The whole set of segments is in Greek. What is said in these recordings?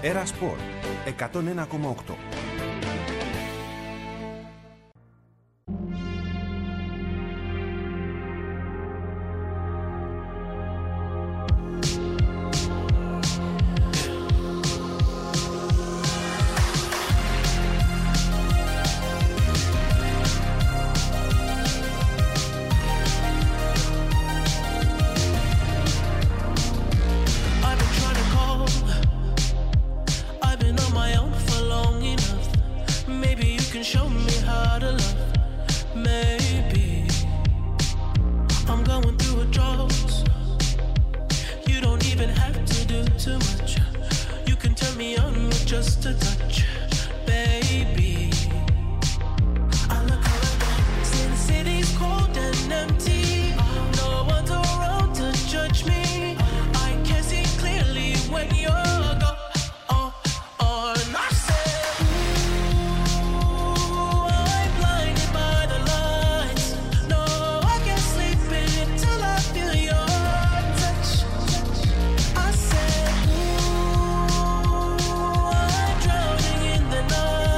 Έρα Σπορ 101,8. Drowning in the night.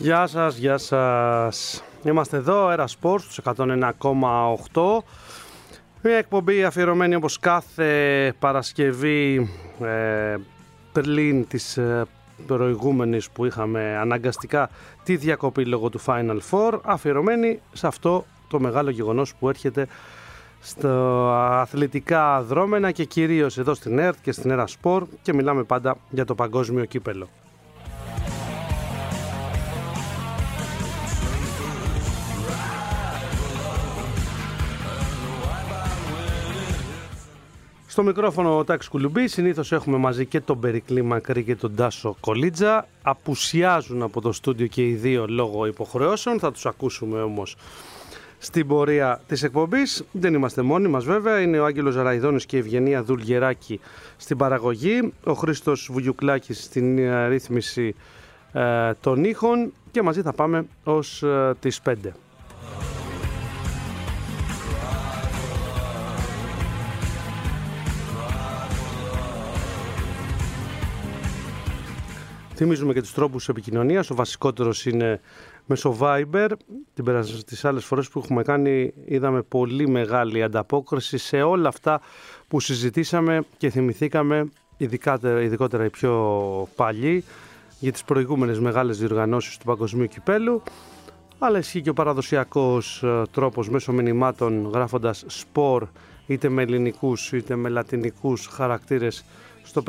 Γεια σας, γεια σας. Είμαστε εδώ, Era Sports, στους 101,8. Μια εκπομπή αφιερωμένη όπως κάθε Παρασκευή πριν της προηγούμενης που είχαμε αναγκαστικά τη διακοπή λόγω του Final Four, αφιερωμένη σε αυτό το μεγάλο γεγονός που έρχεται στα αθλητικά δρόμενα και κυρίως εδώ στην ΕΡΤ και στην Era Sport, και μιλάμε πάντα για το παγκόσμιο κύπελο. Στο μικρόφωνο ο Τάκης Κουλουμπής. Συνήθως έχουμε μαζί και τον Περικλή Μακρύ και τον Τάσο Κολίτζα. Απουσιάζουν από το στούντιο και οι δύο λόγω υποχρεώσεων. Θα τους ακούσουμε όμως στην πορεία της εκπομπής. Δεν είμαστε μόνοι μας βέβαια. Είναι ο Άγγελος Ζαραϊδόνης και η Ευγενία Δουλγεράκη στην παραγωγή. Ο Χρήστος Βουγιουκλάκης στην ρύθμιση των ήχων. Και μαζί θα πάμε ως τις 5. Θυμίζουμε και τους τρόπους επικοινωνίας. Ο βασικότερος είναι μέσω Viber. Τις άλλες φορές που έχουμε κάνει είδαμε πολύ μεγάλη ανταπόκριση σε όλα αυτά που συζητήσαμε και θυμηθήκαμε, ειδικότερα οι πιο παλιοί, για τις προηγούμενες μεγάλες διοργανώσεις του παγκοσμίου κυπέλου. Αλλά ισχύει και ο παραδοσιακός τρόπος μέσω μηνυμάτων, γράφοντας σπορ είτε με ελληνικούς είτε με λατινικούς χαρακτήρες στο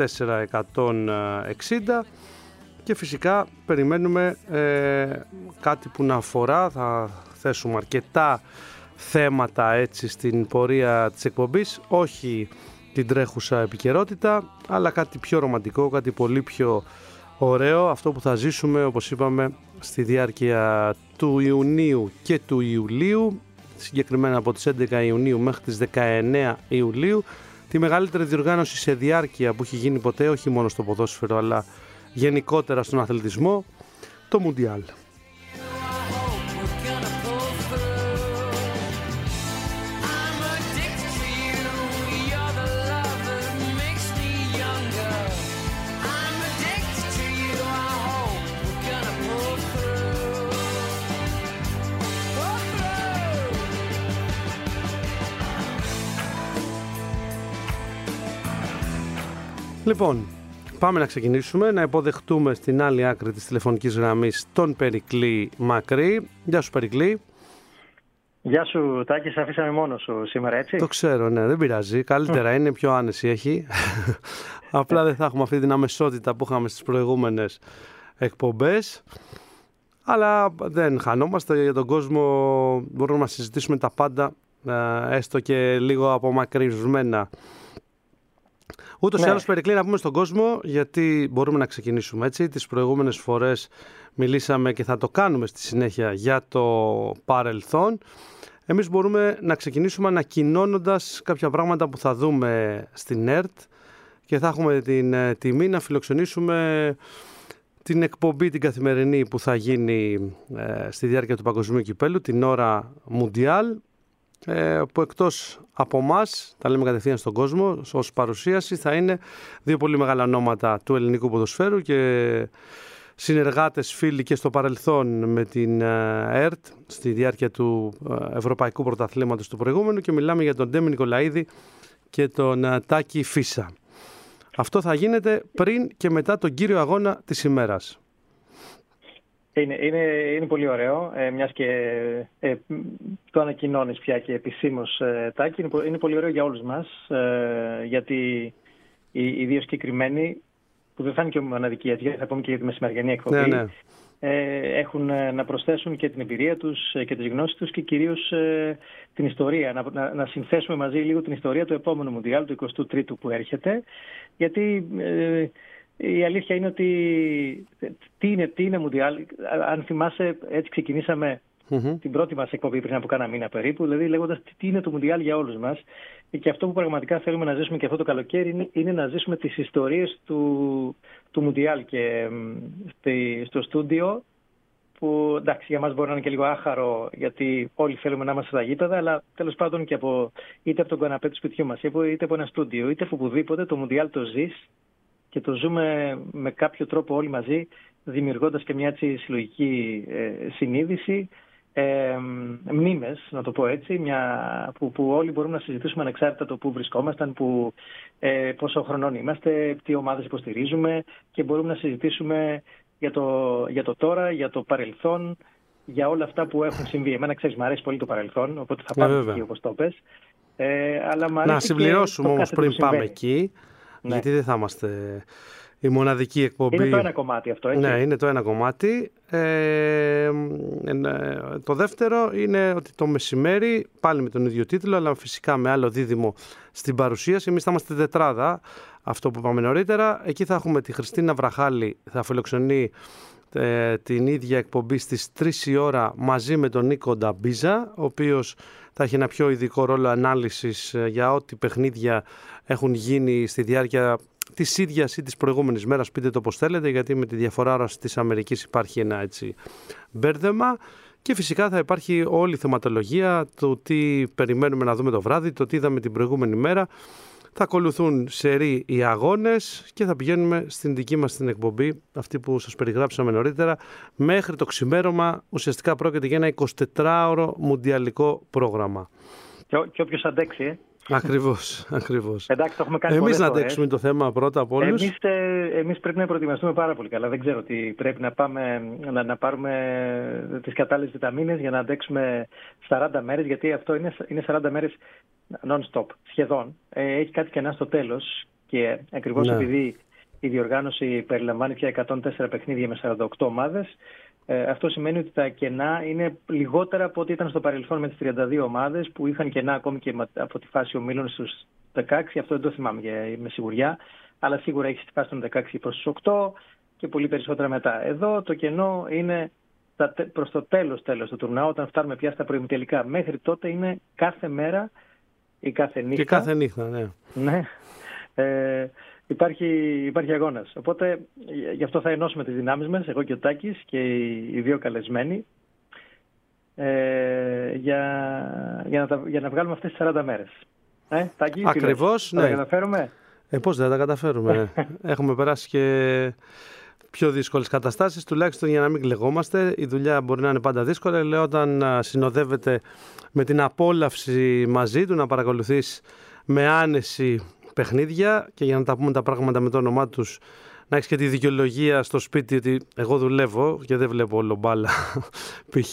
54-160, και φυσικά περιμένουμε κάτι που να αφορά, θα θέσουμε αρκετά θέματα έτσι στην πορεία της εκπομπής, όχι την τρέχουσα επικαιρότητα, αλλά κάτι πιο ρομαντικό, κάτι πολύ πιο ωραίο, αυτό που θα ζήσουμε όπως είπαμε στη διάρκεια του Ιουνίου και του Ιουλίου, συγκεκριμένα από τις 11 Ιουνίου μέχρι τις 19 Ιουλίου, τη μεγαλύτερη διοργάνωση σε διάρκεια που έχει γίνει ποτέ, όχι μόνο στο ποδόσφαιρο αλλά γενικότερα στον αθλητισμό, το Μουντιάλ. Λοιπόν, πάμε να ξεκινήσουμε, να υποδεχτούμε στην άλλη άκρη της τηλεφωνικής γραμμής τον Περικλή Μακρύ. Γεια σου Περικλή. Γεια σου Τάκη, σε αφήσαμε μόνος σου σήμερα, έτσι. Το ξέρω, ναι, δεν πειράζει. Καλύτερα είναι, πιο άνεση έχει. Απλά δεν θα έχουμε αυτή την αμεσότητα που είχαμε στις προηγούμενες εκπομπές. Αλλά δεν χανόμαστε, για τον κόσμο μπορούμε να συζητήσουμε τα πάντα, έστω και λίγο απομακρυσμένα. Ούτως ή άλλως, Περικλή, να πούμε στον κόσμο, γιατί μπορούμε να ξεκινήσουμε έτσι. Τις προηγούμενες φορές μιλήσαμε και θα το κάνουμε στη συνέχεια για το παρελθόν. Εμείς μπορούμε να ξεκινήσουμε ανακοινώνοντας κάποια πράγματα που θα δούμε στην ΕΡΤ, και θα έχουμε την τιμή να φιλοξενήσουμε την εκπομπή την καθημερινή που θα γίνει στη διάρκεια του παγκοσμίου κυπέλου, την ώρα Μουντιάλ, που εκτός από εμάς, τα λέμε κατευθείαν στον κόσμο, ως παρουσίαση θα είναι δύο πολύ μεγάλα ονόματα του ελληνικού ποδοσφαίρου και συνεργάτες, φίλοι και στο παρελθόν με την ΕΡΤ στη διάρκεια του Ευρωπαϊκού Πρωταθλήματος του προηγούμενου, και μιλάμε για τον Ντέμι Νικολαίδη και τον Τάκη Φίσα. Αυτό θα γίνεται πριν και μετά τον κύριο αγώνα της ημέρας. Είναι πολύ ωραίο, μιας και το ανακοινώνεις πια και επισήμως, Τάκη. Είναι πολύ ωραίο για όλους μας, γιατί οι δύο συγκεκριμένοι, που δεν θα είναι και μοναδική, έτσι, θα πούμε και για τη μεσημεριανή εκπομπή, ναι. Έχουν να προσθέσουν και την εμπειρία τους και τις γνώσεις τους και κυρίως την ιστορία. Να συνθέσουμε μαζί λίγο την ιστορία του επόμενου Μουντιάλ, του 23ου που έρχεται, γιατί η αλήθεια είναι ότι τι είναι Μουντιάλ. Αν θυμάσαι, έτσι ξεκινήσαμε την πρώτη μας εκπομπή πριν από κάνα μήνα περίπου, δηλαδή λέγοντας τι είναι το Μουντιάλ για όλους μας. Και αυτό που πραγματικά θέλουμε να ζήσουμε και αυτό το καλοκαίρι είναι να ζήσουμε τις ιστορίες του Μουντιάλ. Και στο στούντιο, που εντάξει για μας μπορεί να είναι και λίγο άχαρο, γιατί όλοι θέλουμε να είμαστε στα γήπεδα, αλλά τέλος πάντων και είτε από τον καναπέ του σπιτιού μας, είτε από ένα στούντιο, είτε από οπουδήποτε, το Μουντιάλ το ζεις και το ζούμε με κάποιο τρόπο όλοι μαζί δημιουργώντας και μια έτσι συλλογική συνείδηση, μνήμες, να το πω έτσι, που όλοι μπορούμε να συζητήσουμε ανεξάρτητα το πού βρισκόμασταν, πόσο χρονών είμαστε, τι ομάδες υποστηρίζουμε, και μπορούμε να συζητήσουμε για το τώρα, για το παρελθόν, για όλα αυτά που έχουν συμβεί. Εμένα, ξέρεις, μου αρέσει πολύ το παρελθόν, οπότε θα πάμε εκεί, όπως το πες. Αλλά να συμπληρώσουμε όμως πριν πάμε εκεί, γιατί δεν θα είμαστε η μοναδική εκπομπή. Είναι το ένα κομμάτι αυτό, έτσι. Ναι, είναι το ένα κομμάτι. Το δεύτερο είναι ότι το μεσημέρι, πάλι με τον ίδιο τίτλο, αλλά φυσικά με άλλο δίδυμο στην παρουσίαση. Εμείς θα είμαστε τετράδα, αυτό που είπαμε νωρίτερα. Εκεί θα έχουμε τη Χριστίνα Βραχάλη, θα φιλοξενεί την ίδια εκπομπή στις 3 η ώρα μαζί με τον Νίκο Νταμπίζα, ο οποίος θα έχει ένα πιο ειδικό ρόλο ανάλυσης για ό,τι παιχνίδια έχουν γίνει στη διάρκεια της ίδιας ή της προηγούμενης μέρας, πείτε το πώς θέλετε, γιατί με τη διαφορά ώρας της Αμερικής υπάρχει ένα έτσι μπέρδεμα. Και φυσικά θα υπάρχει όλη η θεματολογία, το τι περιμένουμε να δούμε το βράδυ, το τι είδαμε την προηγούμενη μέρα. Θα ακολουθούν σερί οι αγώνες και θα πηγαίνουμε στην δική μας την εκπομπή, αυτή που σας περιγράψαμε νωρίτερα, μέχρι το ξημέρωμα. Ουσιαστικά πρόκειται για ένα 24ωρο μουντιαλικό πρόγραμμα. Και όποιος αντέξει, Ακριβώς. Εντάξει, το έχουμε κάνει. Εμείς να αντέξουμε το θέμα πρώτα από όλους. Εμείς πρέπει να προετοιμαστούμε πάρα πολύ καλά. Δεν ξέρω τι πρέπει να πάμε, να πάρουμε τις κατάλληλες βιταμίνες για να αντέξουμε 40 μέρες, γιατί αυτό είναι 40 μέρες non-stop, σχεδόν. Έχει κάτι κενά στο τέλος, και ακριβώς επειδή η διοργάνωση περιλαμβάνει πια 104 παιχνίδια με 48 ομάδες, αυτό σημαίνει ότι τα κενά είναι λιγότερα από ό,τι ήταν στο παρελθόν με τις 32 ομάδες, που είχαν κενά ακόμη και από τη φάση ομίλων στους 16. Αυτό δεν το θυμάμαι με σιγουριά, αλλά σίγουρα έχει στη φάση των 16 προς τους 8 και πολύ περισσότερα μετά. Εδώ το κενό είναι προς το τέλος του τουρνουά, όταν φτάνουμε πια στα προημιτελικά. Μέχρι τότε είναι κάθε μέρα ή κάθε νύχτα. Και κάθε νύχτα, ναι. Ναι. Υπάρχει αγώνας. Οπότε γι' αυτό θα ενώσουμε τις δυνάμεις μας, εγώ και ο Τάκης και οι δύο καλεσμένοι, για να βγάλουμε αυτές τις 40 μέρες. Τάκη, ακριβώς, ναι. Θα τα καταφέρουμε. Πώς δεν θα τα καταφέρουμε. Έχουμε περάσει και πιο δύσκολες καταστάσεις, τουλάχιστον για να μην κλεγόμαστε. Η δουλειά μπορεί να είναι πάντα δύσκολη, αλλά όταν συνοδεύεται με την απόλαυση μαζί του, να παρακολουθείς με άνεση παιχνίδια, και για να τα πούμε τα πράγματα με το όνομά τους, να έχεις και τη δικαιολογία στο σπίτι ότι εγώ δουλεύω και δεν βλέπω όλο μπάλα. Π.χ.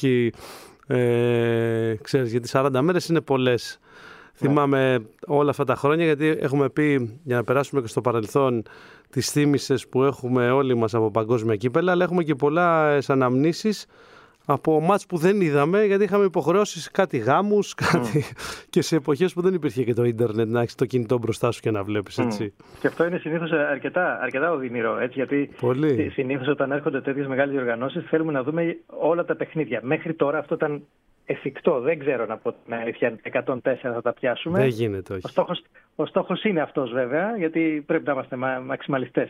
Ξέρεις, γιατί 40 μέρες είναι πολλές. Θυμάμαι όλα αυτά τα χρόνια, γιατί έχουμε πει, για να περάσουμε και στο παρελθόν, τις θύμισες που έχουμε όλοι μας από παγκόσμια κύπελα, αλλά έχουμε και πολλές αναμνήσεις από μάτς που δεν είδαμε, γιατί είχαμε υποχρεώσεις, κάτι γάμους, και σε εποχές που δεν υπήρχε και το ίντερνετ να έχεις το κινητό μπροστά σου και να βλέπεις, έτσι. Και αυτό είναι συνήθως αρκετά οδυνηρό, έτσι, γιατί συνήθως όταν έρχονται τέτοιες μεγάλες διοργανώσεις θέλουμε να δούμε όλα τα παιχνίδια. Μέχρι τώρα αυτό ήταν εφικτό, δεν ξέρω να πω την αλήθεια, 104 θα τα πιάσουμε. Δεν γίνεται, όχι. Ο στόχος είναι αυτός, βέβαια, γιατί πρέπει να είμαστε μαξιμαλιστές.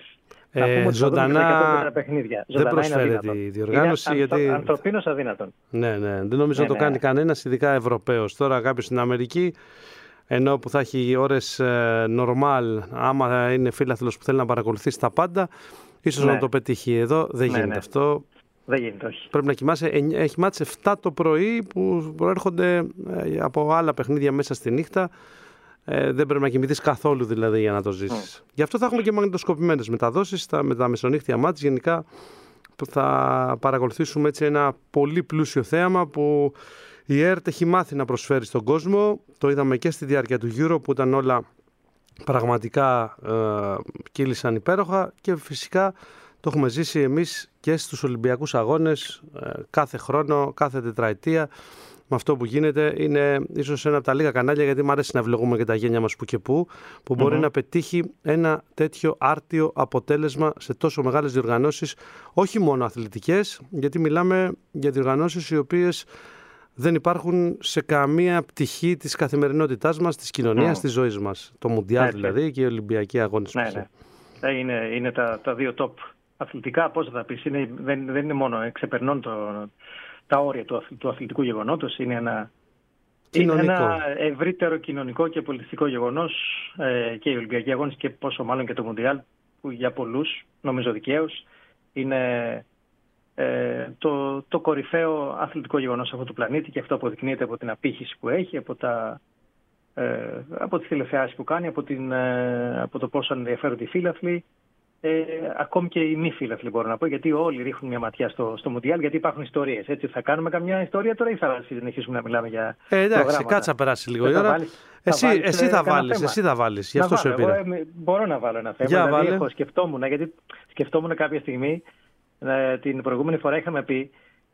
Ζωντανά παιχνίδια. Δεν προσφέρεται η διοργάνωση, γιατί ανθρωπίνως αδύνατον. Ναι, δεν νομίζω να το κάνει κανένας, ειδικά Ευρωπαίος. Τώρα κάποιος στην Αμερική, ενώ που θα έχει ώρες normal, άμα είναι φίλαθλος που θέλει να παρακολουθήσει τα πάντα, ίσως να το πετύχει. Εδώ δεν γίνεται αυτό. Δεν γίνεται, όχι. Πρέπει να κοιμάσαι. Έχει μάτς 7 το πρωί που προέρχονται από άλλα παιχνίδια μέσα στη νύχτα. Δεν πρέπει να κοιμηθείς καθόλου, δηλαδή, για να το ζήσεις. Γι' αυτό θα έχουμε και μαγνητοσκοπημένες μεταδόσεις με τα μεσονύχτια μάτς. Γενικά θα παρακολουθήσουμε έτσι ένα πολύ πλούσιο θέαμα που η ΕΡΤ έχει μάθει να προσφέρει στον κόσμο. Το είδαμε και στη διάρκεια του Euro, που ήταν όλα πραγματικά κύλησαν υπέροχα, και φυσικά το έχουμε ζήσει εμείς και στους Ολυμπιακούς Αγώνες κάθε χρόνο, κάθε τετραετία. Με αυτό που γίνεται, είναι ίσως ένα από τα λίγα κανάλια, γιατί μου αρέσει να ευλογούμε και τα γένια μας που και που μπορεί να πετύχει ένα τέτοιο άρτιο αποτέλεσμα σε τόσο μεγάλες διοργανώσεις, όχι μόνο αθλητικές, γιατί μιλάμε για διοργανώσεις οι οποίες δεν υπάρχουν σε καμία πτυχή της καθημερινότητάς μας, της κοινωνίας, της ζωής μας. Το Μουντιάλ δηλαδή και οι Ολυμπιακοί Αγώνες. Είναι τα δύο top αθλητικά, πώς θα πεις, δεν είναι μόνο, ξεπερνών τα όρια του αθλητικού γεγονότος, είναι ένα ευρύτερο κοινωνικό και πολιτιστικό γεγονός, και οι Ολυμπιακοί Αγώνες, και πόσο μάλλον και το Μουντιάλ, που για πολλούς, νομίζω δικαίως, είναι το κορυφαίο αθλητικό γεγονός αυτού του πλανήτη, και αυτό αποδεικνύεται από την απήχηση που έχει, από τις τηλεθεάσεις που κάνει, από το πόσο ενδιαφέρονται οι φίλαθλοι, ακόμη και οι μη φίλαθλοι μπορώ να πω, γιατί όλοι ρίχνουν μια ματιά στο Μουντιάλ, γιατί υπάρχουν ιστορίες. Έτσι, θα κάνουμε καμιά ιστορία τώρα ή θα συνεχίσουμε να μιλάμε για εντάξει, κάτσε να περάσει λίγο η ώρα. Εσύ θα βάλεις, γι' αυτό σου επήρα. Μπορώ να βάλω ένα θέμα. Δηλαδή, γιατί σκεφτόμουν κάποια στιγμή, την προηγούμενη φορά είχαμε πει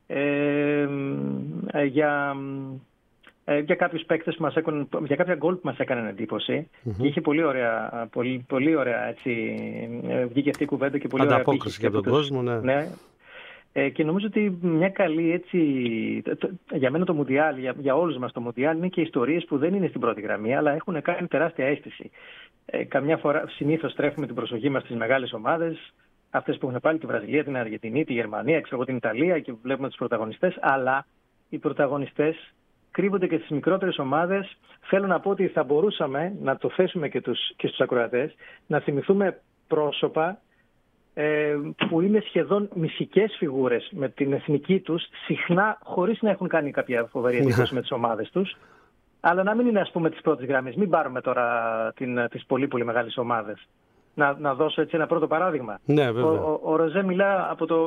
για κάποιους παίκτες που για κάποια γκολ που μας έκαναν εντύπωση. Και είχε πολύ ωραία έτσι, βγήκε αυτή η κουβέντα και πολύ ανταπόκριση για τον κόσμο. Ναι. Και νομίζω ότι μια καλή έτσι, για μένα το Μουντιάλ, για όλους μας το Μουντιάλ είναι και ιστορίες που δεν είναι στην πρώτη γραμμή, αλλά έχουν κάνει τεράστια αίσθηση. Καμιά φορά συνήθως τρέφουμε την προσοχή μας στις μεγάλες ομάδες, αυτές που έχουν πάλι τη Βραζιλία, την Αργεντινή, τη Γερμανία, την Ιταλία, και βλέπουμε τους πρωταγωνιστές, αλλά οι πρωταγωνιστές κρύβονται και στις μικρότερες ομάδες. Θέλω να πω ότι θα μπορούσαμε να το θέσουμε και στους ακροατές, να θυμηθούμε πρόσωπα που είναι σχεδόν μυθικές φιγούρες με την εθνική τους, συχνά χωρίς να έχουν κάνει κάποια φοβερή εντύπωση με τις ομάδες τους, αλλά να μην είναι, ας πούμε, τις πρώτες γραμμές. Μην πάρουμε τώρα τις πολύ πολύ μεγάλες ομάδες. Να δώσω έτσι ένα πρώτο παράδειγμα. Ναι, ο Ροζέ Μιλά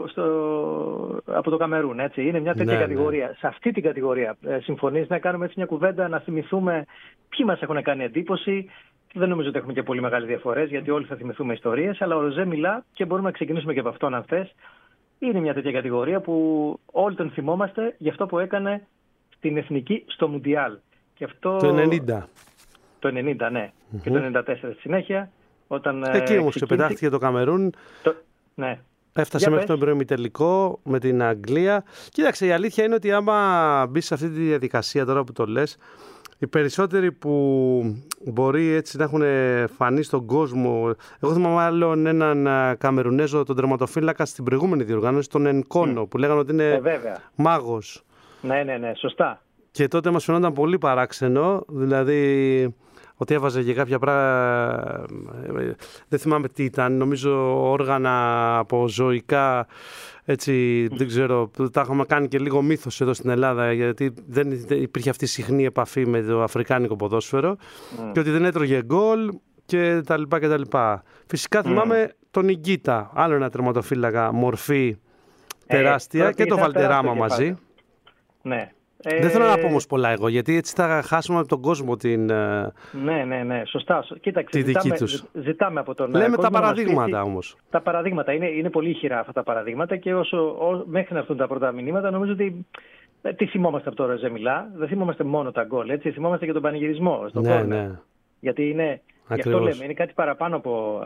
από το Καμερούν. Έτσι. Είναι μια τέτοια κατηγορία. Ναι. Σε αυτή την κατηγορία συμφωνείς να κάνουμε έτσι μια κουβέντα, να θυμηθούμε ποιοι μας έχουν κάνει εντύπωση. Δεν νομίζω ότι έχουμε και πολύ μεγάλες διαφορές, γιατί όλοι θα θυμηθούμε ιστορίες, αλλά ο Ροζέ Μιλά, και μπορούμε να ξεκινήσουμε και από αυτόν αν θες, είναι μια τέτοια κατηγορία που όλοι τον θυμόμαστε για αυτό που έκανε στην εθνική στο Μουντιάλ. Και αυτό, το 90. Το 90, ναι. Και το 94 στη συνέχεια. Εκεί όμως και πετάχτηκε το Καμερούν. Ναι. Έφτασε μέχρι τον προημιτελικό με την Αγγλία. Κοίταξε, η αλήθεια είναι ότι άμα μπει σε αυτή τη διαδικασία τώρα που το λες, οι περισσότεροι που μπορεί έτσι να έχουν φανεί στον κόσμο. Εγώ θυμάμαι μάλλον έναν Καμερουνέζο, τον τερματοφύλακα στην προηγούμενη διοργάνωση, τον Ενκόνο, που λέγανε ότι είναι μάγος. Ναι, σωστά. Και τότε μας φαινόταν πολύ παράξενο, δηλαδή ότι έβαζε και κάποια πράγματα, δεν θυμάμαι τι ήταν, νομίζω όργανα από ζωικά, έτσι, δεν ξέρω, τα έχουμε κάνει και λίγο μύθος εδώ στην Ελλάδα, γιατί δεν υπήρχε αυτή η συχνή επαφή με το αφρικάνικο ποδόσφαιρο και ότι δεν έτρωγε γκολ και τα λοιπά και τα λοιπά. Φυσικά θυμάμαι τον Ιγκίτα, άλλο ένα τερματοφύλακα, μορφή τεράστια, και το Βαλτεράμα μαζί. Ναι. Δεν θέλω να πω όμως πολλά εγώ, γιατί έτσι θα χάσουμε από τον κόσμο την. Ναι, σωστά. Κοίταξε, ζητάμε από τον. Λέμε τα παραδείγματα όμως. Τα παραδείγματα είναι πολύ ηχηρά αυτά τα παραδείγματα, και μέχρι να έρθουν τα πρώτα μηνύματα, νομίζω ότι. Τι θυμόμαστε από το Ροζέ Μιλά, δεν θυμόμαστε μόνο τα γκολ, έτσι, θυμόμαστε και τον πανηγυρισμό στον κόρνερ. Ναι. Γιατί είναι. Γι' αυτό λέμε, είναι κάτι παραπάνω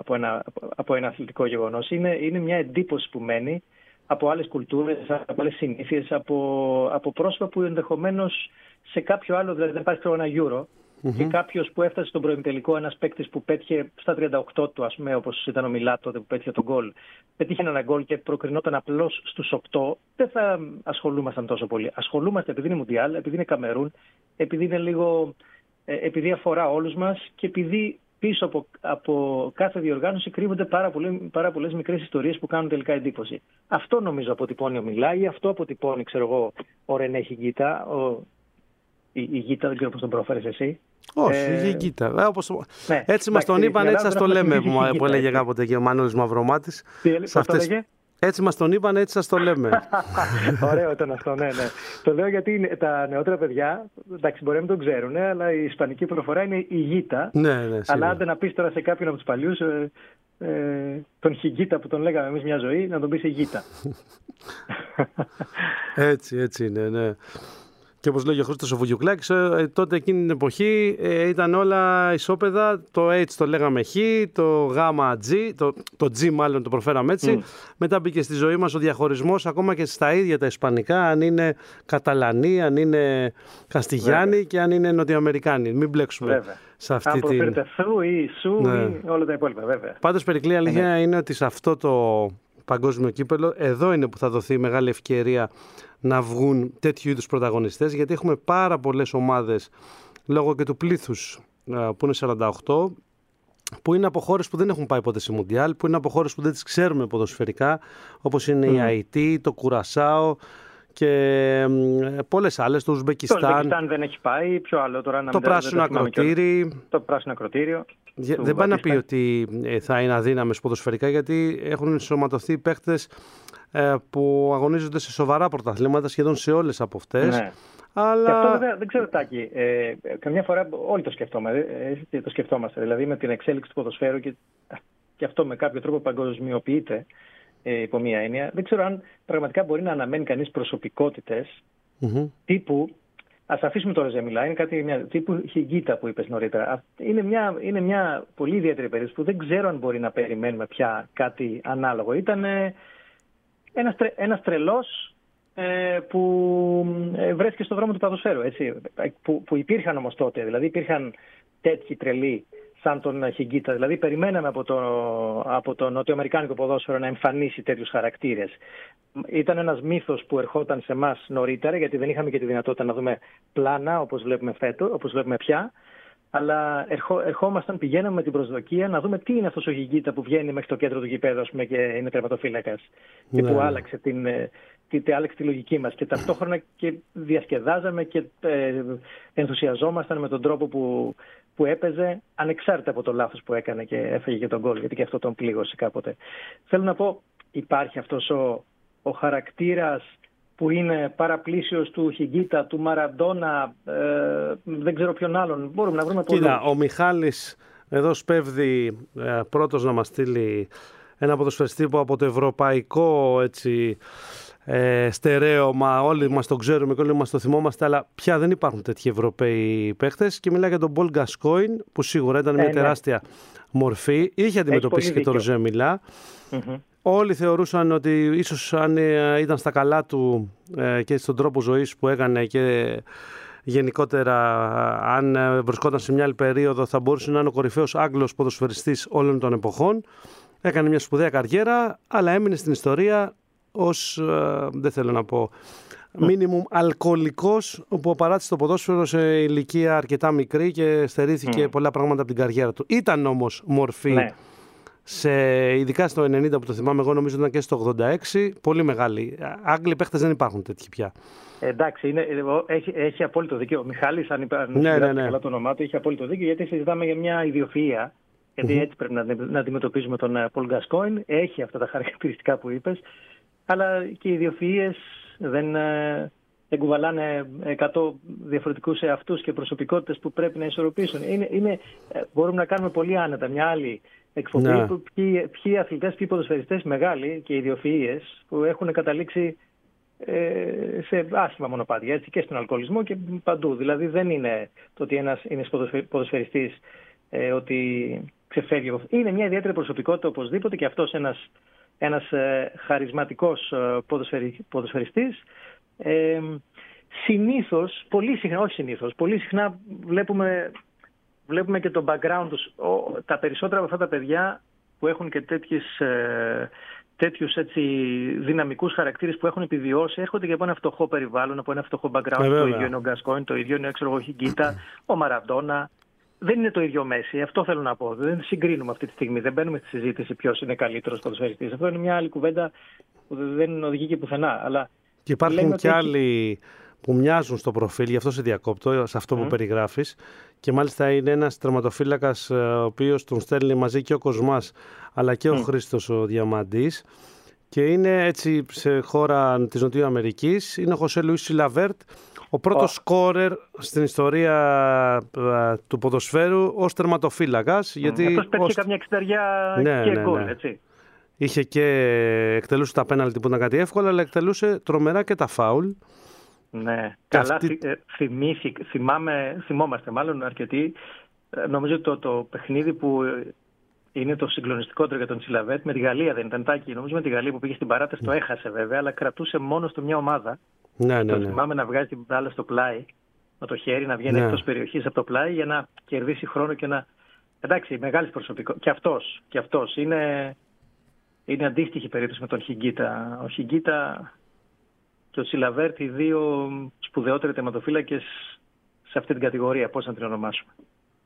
από ένα αθλητικό γεγονός. Είναι μια εντύπωση που μένει από άλλες κουλτούρες, από άλλες συνήθειες, από πρόσωπα που ενδεχομένως σε κάποιο άλλο, δηλαδή δεν υπάρχει τώρα ένα Euro, και κάποιος που έφτασε στον προημιτελικό, ένας παίκτης που πέτυχε στα 38 του, ας πούμε, όπως ήταν ο Μιλά τότε που πέτυχε τον γκολ, πέτυχε ένα γκολ και προκρινόταν απλώς στους 8, δεν θα ασχολούμασταν τόσο πολύ. Ασχολούμαστε επειδή είναι Μουντιάλ, επειδή είναι Καμερούν, επειδή είναι λίγο, επειδή αφορά όλους μας, και επειδή πίσω από κάθε διοργάνωση κρύβονται πάρα πολλές μικρές ιστορίες που κάνουν τελικά εντύπωση. Αυτό νομίζω αποτυπώνει ο Μιλά, ή αυτό αποτυπώνει, ξέρω εγώ, ο Ρενέ Χιγκίτα, η Γίτα, δεν ξέρω πώς τον προφέρεις εσύ. Όχι, η Γίτα. Ναι, έτσι μας τον είπαν, έτσι σας το λέμε, που έλεγε κάποτε και ο Μανώλης Μαυρομάτης. Πώς το έλεγε? Έτσι μας τον είπαν, έτσι σας το λέμε. Ωραίο ήταν αυτό, ναι. Το λέω γιατί τα νεότερα παιδιά, εντάξει, μπορεί να μην το ξέρουν, αλλά η ισπανική προφορά είναι η Γίτα. Ναι, αλλά άντε να πεις τώρα σε κάποιον από τους παλιούς, τον Χιγκίτα που τον λέγαμε εμείς μια ζωή, να τον πεις η Γίτα. Έτσι είναι, ναι. Και όπως λέγει ο Χρήστος ο Βουγιουκλάκης, τότε εκείνη την εποχή ήταν όλα ισόπεδα. Το H το λέγαμε Χ, το Γ G, το G μάλλον το προφέραμε έτσι. Μετά μπήκε στη ζωή μας ο διαχωρισμός ακόμα και στα ίδια τα ισπανικά, αν είναι Καταλανοί, αν είναι Καστιγιάνοι και αν είναι Νοτιοαμερικάνοι. Μην μπλέξουμε σε αυτή την. Αν προφέρετε θου ή σου ή όλα τα υπόλοιπα, βέβαια. Πάντως, Περικλή, αλήθεια είναι ότι σε αυτό το παγκόσμιο κύπελο, εδώ είναι που θα δοθεί η μεγάλη ευκαιρία να βγουν τέτοιου είδους πρωταγωνιστές, γιατί έχουμε πάρα πολλές ομάδες λόγω και του πλήθους που είναι 48, που είναι από χώρες που δεν έχουν πάει ποτέ σε Μουντιάλ, που είναι από χώρες που δεν τις ξέρουμε ποδοσφαιρικά, όπως είναι η Αϊτή, το Κουρασάο και πολλές άλλες, το Ουσμπεκιστάν. Το Ουσμπεκιστάν δεν έχει πάει, ποιο άλλο τώρα να το πράσινο ακροτήρι. Το πράσινο ακροτήριο. Δεν πάει να πει ότι θα είναι αδύναμες ποδοσφαιρικά, γιατί έχουν ενσωματωθεί παίχτες που αγωνίζονται σε σοβαρά πρωταθλήματα, σχεδόν σε όλες από αυτές. Ναι. Αλλά... Και αυτό βέβαια, δεν ξέρω Τάκη, καμιά φορά όλοι το σκεφτόμαστε, δηλαδή με την εξέλιξη του ποδοσφαίρου και αυτό με κάποιο τρόπο παγκοσμιοποιείται υπό μία έννοια. Δεν ξέρω αν πραγματικά μπορεί να αναμένει κανείς προσωπικότητες τύπου, ας αφήσουμε το Ρεζεμιλά, είναι κάτι τύπου Χιγκίτα που είπες νωρίτερα. Είναι μια πολύ ιδιαίτερη περίπτωση που δεν ξέρω αν μπορεί να περιμένουμε πια κάτι ανάλογο. Ήταν ένας τρελός που βρέθηκε στον δρόμο του ποδοσφαίρου, έτσι, που υπήρχαν όμως τότε, δηλαδή υπήρχαν τέτοιοι τρελοί σαν τον Χιγκίτα, δηλαδή περιμέναμε από το νοτιοαμερικάνικο ποδόσφαιρο να εμφανίσει τέτοιους χαρακτήρες. Ήταν ένας μύθος που ερχόταν σε εμάς νωρίτερα, γιατί δεν είχαμε και τη δυνατότητα να δούμε πλάνα όπως βλέπουμε πια, αλλά πηγαίναμε με την προσδοκία να δούμε τι είναι αυτός ο Χιγκίτα που βγαίνει μέχρι το κέντρο του γηπέδου, ας πούμε, και είναι τερματοφύλακας, και που άλλαξε τη λογική μας, και ταυτόχρονα και διασκεδάζαμε και ενθουσιαζόμασταν με τον τρόπο που έπαιζε, ανεξάρτητα από το λάθος που έκανε και έφεγε και τον γκολ, γιατί και αυτό τον πλήγωσε κάποτε. Θέλω να πω, υπάρχει αυτός ο χαρακτήρας που είναι παραπλήσιος του Χιγκίτα, του Μαραντόνα, δεν ξέρω ποιον άλλον. Μπορούμε να βρούμε πολλούς. Κοίτα, ο Μιχάλης εδώ σπέβδει πρώτος να μας στείλει ένα ποδοσφαιριστή που από το ευρωπαϊκό στερέωμα, όλοι μας το ξέρουμε και όλοι μας το θυμόμαστε, αλλά πια δεν υπάρχουν τέτοιοι Ευρωπαίοι παίχτες, και μιλάει για τον Πολ Γκασκόιν, που σίγουρα ήταν μια τεράστια μορφή. Είχε αντιμετωπίσει και τον Ροζέ. Όλοι θεωρούσαν ότι ίσως αν ήταν στα καλά του και στον τρόπο ζωής που έκανε και γενικότερα αν βρισκόταν σε μια άλλη περίοδο, θα μπορούσε να είναι ο κορυφαίος Άγγλος ποδοσφαιριστής όλων των εποχών. Έκανε μια σπουδαία καριέρα, αλλά έμεινε στην ιστορία ως, δεν θέλω να πω, μίνιμουμ αλκοολικός, όπου παράτησε το ποδόσφαιρο σε ηλικία αρκετά μικρή και στερήθηκε πολλά πράγματα από την καριέρα του. Ήταν όμως μορφή, ειδικά στο 90 που το θυμάμαι εγώ, νομίζω ήταν και στο 86, πολύ μεγάλη. Άγγλοι παίχτες δεν υπάρχουν τέτοιοι πια. Εντάξει, έχει απόλυτο δίκιο. Ο Μιχάλης, αν καλά το όνομά του, έχει απόλυτο δίκιο, γιατί συζητάμε για μια ιδιοφυΐα. Γιατί έτσι πρέπει να αντιμετωπίζουμε τον Πολ Γκασκόιν. Έχει αυτά τα χαρακτηριστικά που είπες, αλλά και οι ιδιοφυΐες δεν κουβαλάνε 100 διαφορετικούς εαυτούς και προσωπικότητες που πρέπει να ισορροπήσουν. Μπορούμε να κάνουμε πολύ άνετα μια άλλη εκπομπή, ποιοι αθλητές, ποιοι ποδοσφαιριστές μεγάλοι και ιδιοφυΐες που έχουν καταλήξει σε άσχημα μονοπάτια, έτσι, και στον αλκοολισμό και παντού. Δηλαδή δεν είναι το ότι ένας είναι ποδοσφαιριστής ότι ξεφεύγει από αυτό. Είναι μια ιδιαίτερη προσωπικότητα οπωσδήποτε, και αυτός ένας χαρισματικός ποδοσφαιριστής. Πολύ συχνά βλέπουμε και το background τους. Τα περισσότερα από αυτά τα παιδιά που έχουν και τέτοιους δυναμικούς χαρακτήρες που έχουν επιβιώσει, έρχονται και από ένα φτωχό περιβάλλον, από ένα φτωχό background. Το ίδιο είναι ο Γκασκόιν, το ίδιο είναι ο Χιγκίτα, ο Μαραντόνα. Δεν είναι το ίδιο Μέση, αυτό θέλω να πω. Δεν συγκρίνουμε αυτή τη στιγμή. Δεν μπαίνουμε στη συζήτηση ποιος είναι καλύτερος ποδοσφαιριστής. Αυτό είναι μια άλλη κουβέντα που δεν οδηγεί και πουθενά. Αλλά και υπάρχουν και άλλοι που μοιάζουν στο προφίλ, γι' αυτό σε διακόπτω, σε αυτό που περιγράφεις. Και μάλιστα είναι ένας τερματοφύλακας ο οποίος τον στέλνει μαζί και ο Κοσμάς, αλλά και ο Χρήστος ο Διαμαντής. Και είναι έτσι σε χώρα της Νοτιού Αμερικής. Είναι ο Χωσέ Λουίς Σιλαβέρτ, ο πρώτος σκόρερ στην ιστορία του ποδοσφαίρου ως τερματοφύλακας. Αυτός πέτυχε καμιά εξταριά και γκολ, έτσι. Είχε και εκτελούσε τα πέναλτι που ήταν κάτι εύκολο, αλλά εκτελούσε τρομερά και τα φάουλ. Ναι, καλά θυμόμαστε μάλλον αρκετοί. Νομίζω το παιχνίδι που είναι το συγκλονιστικότερο για τον Σιλαβέρτ με τη Γαλλία, δεν ήταν Τάκη? Νομίζω με τη Γαλλία που πήγε στην παράταση το έχασε βέβαια, αλλά κρατούσε μόνο του μια ομάδα. Ναι. Θυμάμαι να βγάζει την μπάλα στο πλάι με το χέρι, να βγαίνει εκτός περιοχής από το πλάι για να κερδίσει χρόνο και να... Εντάξει, μεγάλης προσωπικότητας. Και αυτός είναι αντίστοιχη περίπτωση με τον Χιγκίτα. Ο Χιγκίτα και ο Σιλαβέρτ, οι δύο σπουδαιότεροι τερματοφύλακες σε αυτή την κατηγορία, πώς να την ονομάσουμε.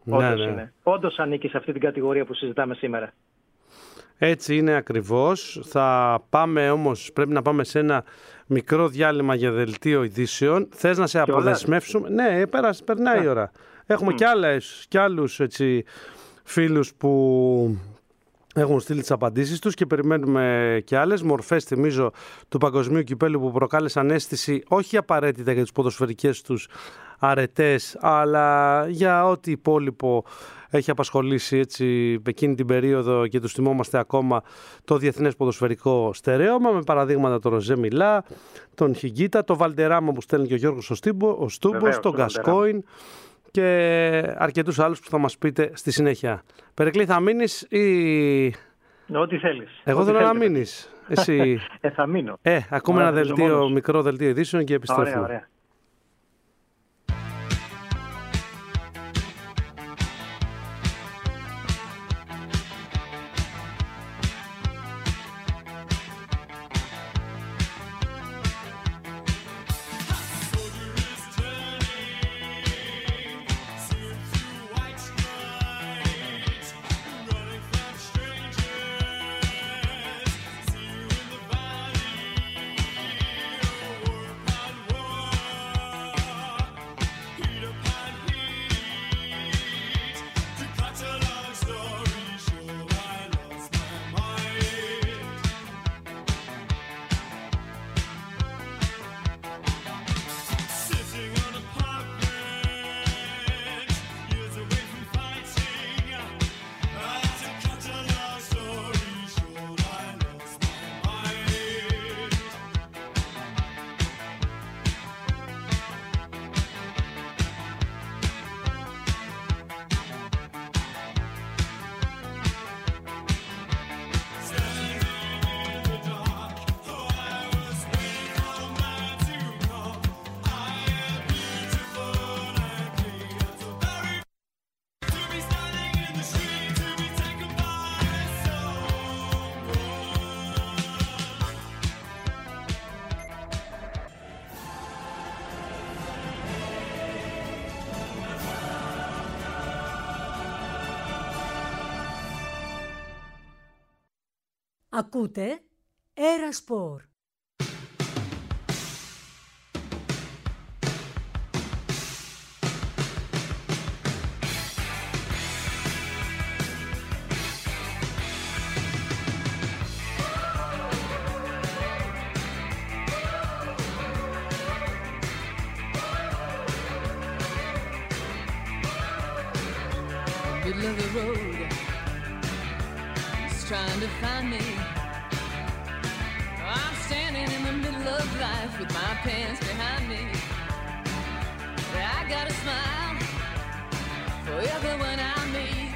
Όντως είναι. Όντως ανήκει σε αυτή την κατηγορία που συζητάμε σήμερα. Έτσι είναι ακριβώς. Θα πάμε όμως, πρέπει να πάμε σε ένα μικρό διάλειμμα για δελτίο ειδήσεων. Θες να σε αποδεσμεύσουμε? Ναι, περνάει η ώρα. Έχουμε κι άλλους έτσι, φίλους που έχουν στείλει τις απαντήσεις τους και περιμένουμε και άλλες μορφές, θυμίζω, του παγκοσμίου κυπέλλου που προκάλεσαν αίσθηση όχι απαραίτητα για τις ποδοσφαιρικές τους αρετές, αλλά για ό,τι υπόλοιπο έχει απασχολήσει έτσι εκείνη την περίοδο και τους θυμόμαστε ακόμα το διεθνές ποδοσφαιρικό στερέωμα, με παραδείγματα τον Ροζέ Μιλά, τον Χιγκίτα, τον Βαλτεράμα που στέλνει και ο Γιώργος ο Στούμπος, τον Γκασκόιν και αρκετούς άλλους που θα μας πείτε στη συνέχεια. Περικλή, θα μείνεις ή... Ό,τι θέλεις. Εγώ θέλω να μείνεις. Εσύ... θα μείνω. Ακούμε ένα μικρό δελτίο ειδήσεων και επιστρέφουμε. Ωραία. Ακούτε Έρα Σπορ. Middle of the road, trying to find me. I'm standing in the middle of life with my pants behind me. I got a smile for everyone I meet,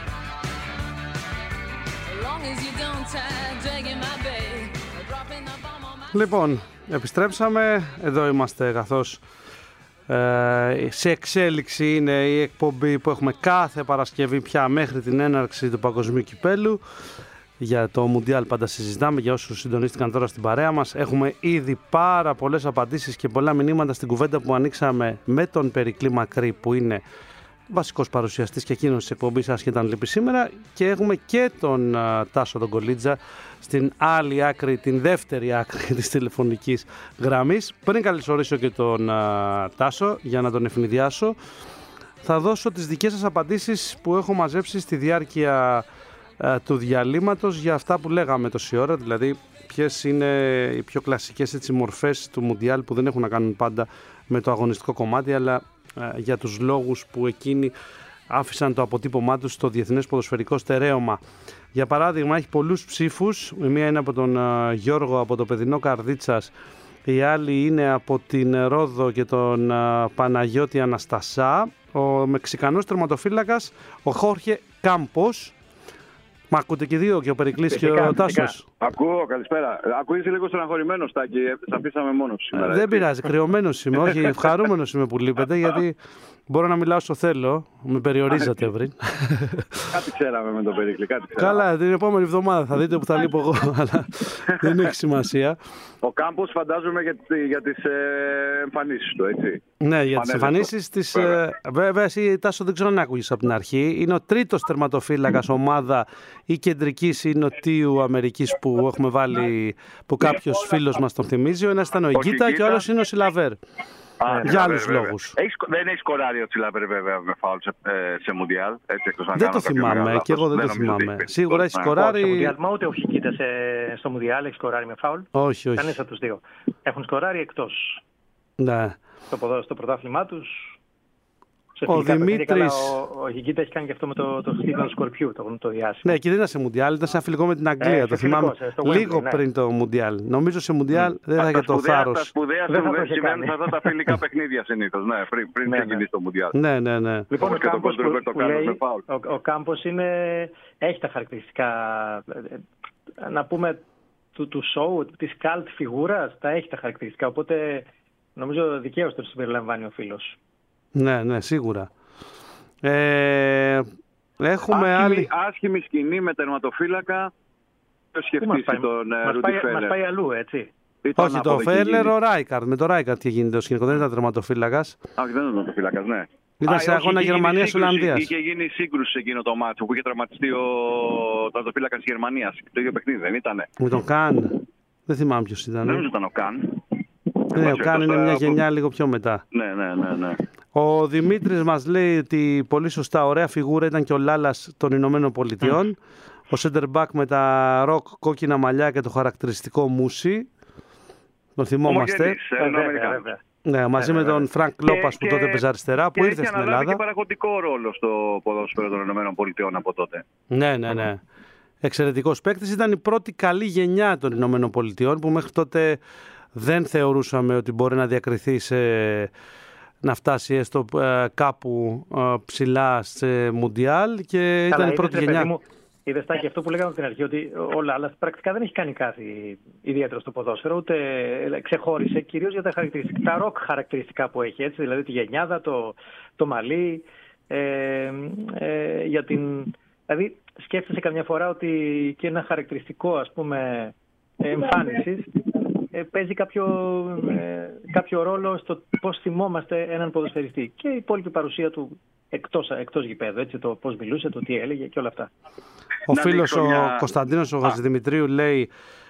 as long as you don't try dragging my bag or dropping the bomb on my... Λοιπόν, επιστρέψαμε. Εδώ είμαστε καθώς σε εξέλιξη είναι η εκπομπή που έχουμε κάθε Παρασκευή πια μέχρι την έναρξη του Παγκοσμίου Κυπέλλου. Για το Μουντιάλ πάντα συζητάμε, για όσους συντονίστηκαν τώρα στην παρέα μας. Έχουμε ήδη πάρα πολλές απαντήσεις και πολλά μηνύματα στην κουβέντα που ανοίξαμε με τον Περικλή Μακρύ, που είναι βασικός παρουσιαστής και εκείνος της εκπομπής άσχετα αν λείπει σήμερα, και έχουμε και τον Τάσο τον Κολίτζα στην άλλη άκρη, την δεύτερη άκρη της τηλεφωνικής γραμμής. Πριν καλωσορίσω και τον Τάσο για να τον ευνηδιάσω, θα δώσω τις δικές σας απαντήσεις που έχω μαζέψει στη διάρκεια του διαλύματος για αυτά που λέγαμε τόση ώρα, δηλαδή ποιες είναι οι πιο κλασικές έτσι, μορφές του Μουντιάλ που δεν έχουν να κάνουν πάντα με το αγωνιστικό κομμάτι, αλλά για τους λόγους που εκείνοι άφησαν το αποτύπωμά τους στο διεθνές ποδοσφαιρικό στερέωμα. Για παράδειγμα, έχει πολλούς ψήφους. Η μία είναι από τον Γιώργο από το Παιδινό Καρδίτσας, η άλλη είναι από την Ρόδο και τον Παναγιώτη Αναστασά, ο Μεξικανός τερματοφύλακας, ο Χόρχε Κάμπος, Μα ακούτε και δύο, και ο Περικλής και ο Τάσος? Ακούω, καλησπέρα. Ακούγεσαι λίγο στεναχωρημένος, Τάκη. Σε αφήσαμε μόνος σήμερα. Δεν πειράζει, κρυωμένος είμαι. Όχι, ευχαρούμενος είμαι που λείπετε, γιατί μπορώ να μιλάω όσο θέλω. Με περιορίζατε πριν. Κάτι ξέραμε με τον Περικλή. Καλά, την επόμενη εβδομάδα θα δείτε που θα λείπω εγώ, αλλά δεν έχει σημασία. Ο Κάμπος φαντάζομαι για τις εμφανίσεις του, έτσι. Ναι, για τις εμφανίσεις της. Βέβαια, εσύ, Τάσο, δεν ξέρω αν άκουγες από την αρχή. Είναι ο τρίτος τερματοφύλακας ομάδα ή κεντρικής ή Νοτιού Αμερικής που έχουμε βάλει, που κάποιος φίλος μας τον θυμίζει. Ο ένας ήταν ο Ιγκίτα και ο άλλος είναι ο Σιλαβέρ. Για άλλους λόγους. Δεν έχει σκοράρει ο Τσιλαβέρ βέβαια με φάουλ σε Μουντιάλ. Δεν το θυμάμαι, και εγώ δεν το θυμάμαι. Σίγουρα έχει σκοράρει. Ούτε ο Χικίτα στο Μουντιάλ έχει σκοράρει με φάουλ. Όχι, όχι. Κανείς από τους δύο. Έχουν σκοράρει εκτός. Ναι. Στο πρωτάθλημά τους. Ο Δημήτρης. Ο Χικίτα έχει κάνει και αυτό με το χτύπημα του Σκορπιού, το διάσημο. Ναι, και δεν ήταν σε Μουντιάλ, ήταν σε ένα φιλικό με την Αγγλία. Το θυμάμαι λίγο πριν το Μουντιάλ. Νομίζω σε Μουντιάλ δεν θα είχε το θάρρος. Τα σπουδαία συμβαίνουν σε αυτά τα φιλικά παιχνίδια συνήθως. Ναι, πριν ξεκινήσει το Μουντιάλ. Ναι. Λοιπόν, ο Κάμπος έχει τα χαρακτηριστικά, να πούμε, του σοου, της καλτ φιγούρας, τα έχει τα χαρακτηριστικά. Οπότε νομίζω δικαίως το συμπεριλαμβάνει ο φίλος. Ναι, σίγουρα. Έχουμε άσχημη σκηνή με τερματοφύλακα. Το σκεφτήσει τον Ρούντι Φέλερ. Μας πάει αλλού, έτσι. Όχι, το Φέλερ, ο Ράικαρντ. Με το Ράικαρντ είχε γίνει το σκηνικό, δεν ήταν τερματοφύλακας. Όχι, δεν ήταν τερματοφύλακας, ναι. Ήταν σε αγώνα Γερμανίας-Ολλανδίας. Είχε γίνει σύγκρουση εκείνο το μάτσο που είχε τραυματιστεί ο τερματοφύλακας της Γερμανίας. Το ίδιο παιχνίδι δεν ήτανε? Με τον Καν. Δεν θυμάμαι ποιος ήταν. Δεν ήταν ο Καν. Ναι, ο Καν είναι μια γενιά λίγο πιο μετά. Ναι. Ο Δημήτρης μας λέει ότι πολύ σωστά, ωραία φιγούρα ήταν και ο Λάλας των Ηνωμένων Πολιτειών. Ο center back με τα ροκ κόκκινα μαλλιά και το χαρακτηριστικό μουσι. Τον θυμόμαστε. Ναι, μαζί με τον Φρανκ Λόπας που τότε παίζε αριστερά, που ήρθε στην Ελλάδα. Και παραγωγικό ρόλο στο ποδόσφαιρο των Ηνωμένων Πολιτειών από τότε. Ναι. Εξαιρετικός παίκτης. Ήταν η πρώτη καλή γενιά των Ηνωμένων Πολιτειών που μέχρι τότε δεν θεωρούσαμε ότι μπορεί να διακριθεί να φτάσει έστω κάπου ψηλά σε Μουντιάλ, και ήταν η πρώτη γενιά. Είδες, Τάκη, αυτό που λέγαμε από την αρχή, ότι ο Λάλας πρακτικά δεν έχει κάνει κάτι ιδιαίτερο στο ποδόσφαιρο, ούτε ξεχώρισε, κυρίως για τα ροκ χαρακτηριστικά που έχει, έτσι, δηλαδή τη γενιάδα, το μαλλί, δηλαδή σκέφτεσαι καμιά φορά ότι και ένα χαρακτηριστικό, ας πούμε, εμφάνισης παίζει κάποιο ρόλο στο πώς θυμόμαστε έναν ποδοσφαιριστή, και η υπόλοιπη παρουσία του εκτός γηπέδου, έτσι, το πώς μιλούσε, το τι έλεγε και όλα αυτά. Ο φίλος ο Κωνσταντίνος ο Γαζιδημητρίου λέει,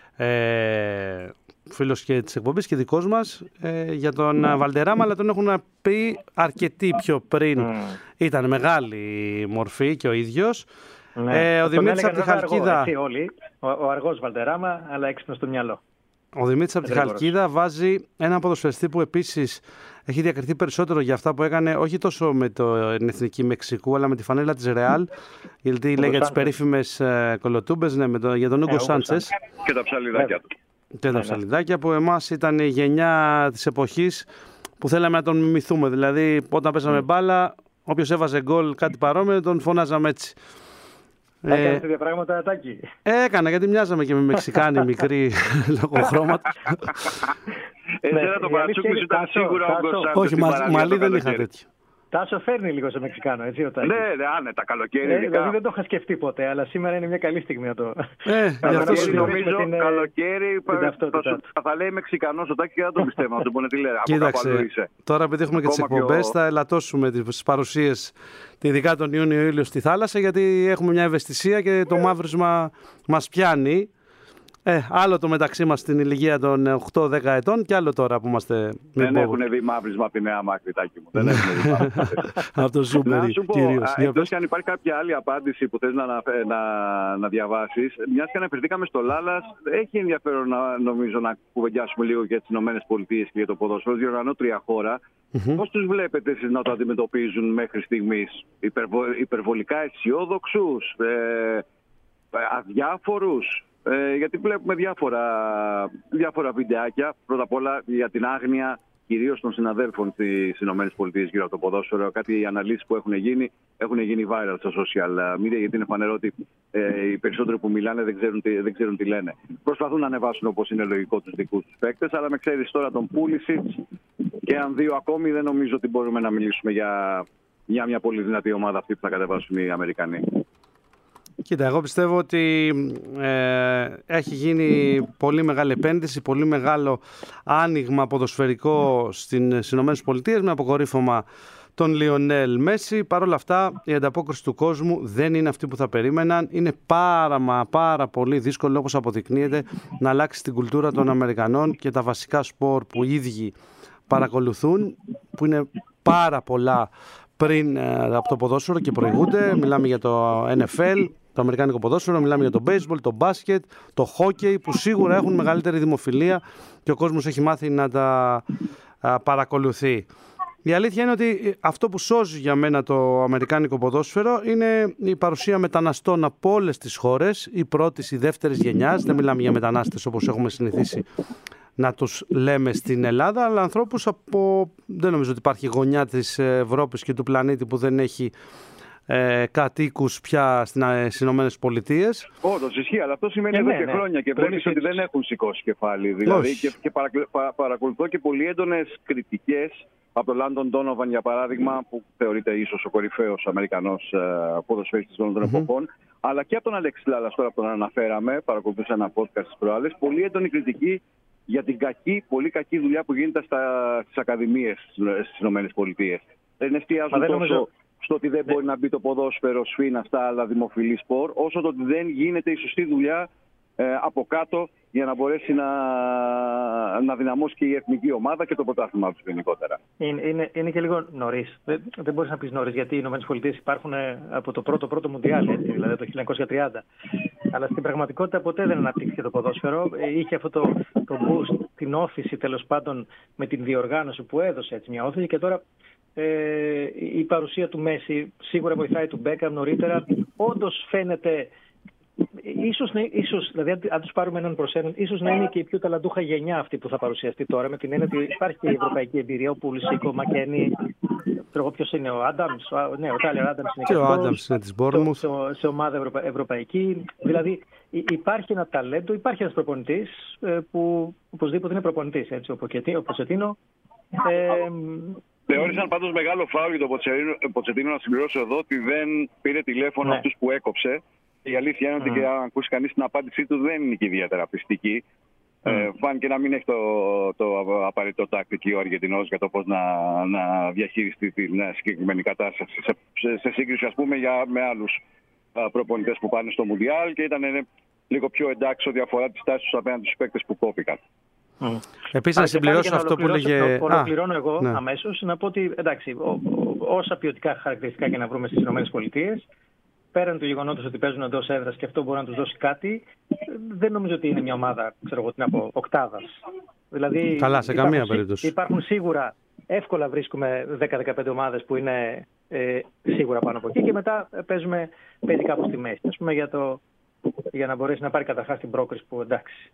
φίλος και της εκπομπής και δικός μας, για τον Βαλτεράμα, αλλά τον έχουν πει αρκετοί πιο πριν. Ήταν μεγάλη μορφή και ο ίδιος. Ο Δημήτρης από τη Χαλκίδα. Ο αργός Βαλτεράμα, αλλά έξυπνος στο μυαλό. Ο Δημήτρης από τη Χαλκίδα βάζει ένα ποδοσφαιριστή που επίσης έχει διακριθεί περισσότερο για αυτά που έκανε, όχι τόσο με την εθνική Μεξικού, αλλά με τη φανέλα της Ρεάλ. Γιατί λέει για τις περίφημες κολοτούμπες, για τον Ούγκο Σάντσες. Και τα ψαλιδάκια του. Και τα ψαλιδάκια που εμάς ήταν η γενιά της εποχής που θέλαμε να τον μιμηθούμε. Δηλαδή, όταν παίζαμε μπάλα, όποιος έβαζε γκολ κάτι παρόμοιο, τον φωνάζαμε έτσι. Έκανε τέτοια πράγματα, Τάκη? Έκανα, γιατί μοιάζαμε και με Μεξικάνοι μικροί λόγω χρώματος. Εσένα το παρατσούκι σου ήταν σίγουρα ο Γκοσάντες. Όχι, μαλλί δεν είχα τέτοιο. Τάσο φέρνει λίγο σε Μεξικάνο, έτσι, ο Τάκης. Ναι, άνετα, καλοκαίρι. Δηλαδή δεν το είχα σκεφτεί ποτέ, αλλά σήμερα είναι μια καλή στιγμή να το... Καλοκαίρι, νομίζω, καλοκαίρι θα λέει Μεξικανός ο Τάκης και δεν το πιστεύω, να του πούνε τι λέει. Κοίταξε, τώρα επειδή έχουμε και τις εκπομπές, θα ελαττώσουμε τις παρουσίες, ειδικά τον Ιούνιο-Ιούλιο στη θάλασσα, γιατί έχουμε μια ευαισθησία και το μαύρισμα μας πιάνει. Άλλο το μεταξύ μας στην ηλικία των 8-10 ετών και άλλο τώρα που είμαστε... Δεν έχουν δει μαύρισμα από τη Νέα Μάκρη, Τάκη μου. Δεν έχουν δει μαύρισμα. Από το Ζούπερ, κυρίως. Εκτός και αν υπάρχει κάποια άλλη απάντηση που θες να διαβάσεις, μιας και αναφερθήκαμε στο Λάλας, έχει ενδιαφέρον νομίζω να κουβεντιάσουμε λίγο για τις ΗΠΑ και για το ποδόσφαιρο, διοργανώτρια χώρα. Πώς τους βλέπετε εσείς να το αντιμετωπίζουν μέχρι στιγμής? Υπερβολικά αισιόδοξους, αδιάφορους? Γιατί βλέπουμε διάφορα βιντεάκια, πρώτα απ' όλα για την άγνοια κυρίως των συναδέλφων στις ΗΠΑ γύρω από το ποδόσφαιρο. Κάτι οι αναλύσεις που έχουν γίνει viral στα social media, γιατί είναι φανερό ότι οι περισσότεροι που μιλάνε δεν ξέρουν τι λένε. Προσπαθούν να ανεβάσουν, όπως είναι λογικό, τους δικούς τους παίκτες, αλλά με ξέρεις τώρα τον Pulisic και αν 2 ακόμη, δεν νομίζω ότι μπορούμε να μιλήσουμε για μια πολύ δυνατή ομάδα αυτή που θα κατεβάσουν οι Αμερικανοί. Κοίτα, εγώ πιστεύω ότι έχει γίνει πολύ μεγάλη επένδυση, πολύ μεγάλο άνοιγμα ποδοσφαιρικό στις ΗΠΑ με αποκορύφωμα τον Λιονέλ Μέση. Παρ' όλα αυτά, η ανταπόκριση του κόσμου δεν είναι αυτή που θα περίμεναν. Είναι πάρα πολύ δύσκολο, όπως αποδεικνύεται, να αλλάξει την κουλτούρα των Αμερικανών και τα βασικά σπορ που οι ίδιοι παρακολουθούν, που είναι πάρα πολλά πριν από το ποδόσφαιρο και προηγούνται. Μιλάμε για το NFL, το αμερικάνικο ποδόσφαιρο, μιλάμε για το baseball, το μπάσκετ, το hockey, που σίγουρα έχουν μεγαλύτερη δημοφιλία και ο κόσμος έχει μάθει να τα παρακολουθεί. Η αλήθεια είναι ότι αυτό που σώζει για μένα το αμερικάνικο ποδόσφαιρο είναι η παρουσία μεταναστών από όλες τις χώρες, η πρώτης, η δεύτερης γενιάς. Δεν μιλάμε για μετανάστες όπως έχουμε συνηθίσει να τους λέμε στην Ελλάδα, αλλά ανθρώπους από, δεν νομίζω ότι υπάρχει γωνιά της Ευρώπης και του πλανήτη που δεν έχει κατοίκους πια στις Ηνωμένες Πολιτείες. Όντως ισχύει, αλλά αυτό σημαίνει εδώ και χρόνια και βλέπεις ότι δεν έχουν σηκώσει κεφάλι. Δηλαδή και παρακολουθώ και πολύ έντονες κριτικές από τον Λάντον Ντόνοβαν, για παράδειγμα, που θεωρείται ίσως ο κορυφαίος Αμερικανός ποδοσφαιριστής των εποχών, αλλά και από τον Αλέξη Λάλλας, τώρα που τον αναφέραμε, παρακολουθούσα ένα podcast στις προάλλες, πολύ έντονη κριτική για την πολύ κακή δουλειά που γίνεται στις ακαδημίες στις ΗΠΑ. Δεν εστιάζουν τόσο στο ότι δεν μπορεί να μπει το ποδόσφαιρο σφίνα στα άλλα δημοφιλή σπορ, όσο το ότι δεν γίνεται η σωστή δουλειά από κάτω για να μπορέσει να δυναμώσει και η εθνική ομάδα και το πρωτάθλημα του γενικότερα. Είναι και λίγο νωρίς. Δεν μπορείς να πεις νωρίς, γιατί οι ΗΠΑ υπάρχουν από το πρώτο Μουντιάλ, δηλαδή το 1930. Αλλά στην πραγματικότητα ποτέ δεν αναπτύχθηκε το ποδόσφαιρο. Είχε αυτό το boost, την όθηση τέλος πάντων με την διοργάνωση που έδωσε έτσι μια όθηση, και τώρα η παρουσία του Μέση σίγουρα βοηθάει, του Μπέκαμ νωρίτερα. Όντως φαίνεται, ίσως, δηλαδή αν τους πάρουμε έναν προς έναν, ίσως να είναι και η πιο ταλαντούχα γενιά αυτή που θα παρουσιαστεί τώρα, με την έννοια ότι υπάρχει και η ευρωπαϊκή εμπειρία, ο Πουλισίκ, ο Μακένι, ποιος είναι, ο Άνταμς, ο Τάιλερ Άνταμς είναι και ο Άνταμς είναι της Μπόρνμουθ, σε ομάδα ευρωπαϊκή. Δηλαδή υπάρχει ένα ταλέντο, υπάρχει ένας προπονητής που οπωσδήποτε είναι προπονητής, έτσι, ο Ποτσετίνο. Θεώρησαν πάντως μεγάλο φάουλ για τον Ποτσετίνο, να συμπληρώσω εδώ, ότι δεν πήρε τηλέφωνο αυτούς που έκοψε. Η αλήθεια είναι ότι, και αν ακούσει κανείς την απάντησή του, δεν είναι και ιδιαίτερα πιστική. Φάνηκε να μην έχει το απαραίτητο τακτική ο Αργεντινός για το πώς να διαχειριστεί την συγκεκριμένη κατάσταση σε σύγκριση, ας πούμε, με άλλους προπονητές που πάνε στο Μουντιάλ, και ήταν λίγο πιο εντάξει ό,τι αφορά τις τάσεις τους απέναντι στους παίκτες που κόπηκαν. Επίσης, να συμπληρώσω αυτό που λέγε. Ολοκληρώνω εγώ αμέσως, να πω ότι εντάξει, όσα ποιοτικά χαρακτηριστικά και να βρούμε στις ΗΠΑ, πέραν του γεγονότος ότι παίζουν εντός έδρας και αυτό μπορεί να τους δώσει κάτι, δεν νομίζω ότι είναι μια ομάδα, ξέρω εγώ τι να πω, οκτάδας. Δηλαδή, καλά, σε καμία περίπτωση. Υπάρχουν σίγουρα, εύκολα βρίσκουμε 10-15 ομάδες που είναι σίγουρα πάνω από εκεί, και μετά παίζει κάπου στη μέση. Ας πούμε, για να μπορέσει να πάρει καταρχάς την πρόκριση που εντάξει,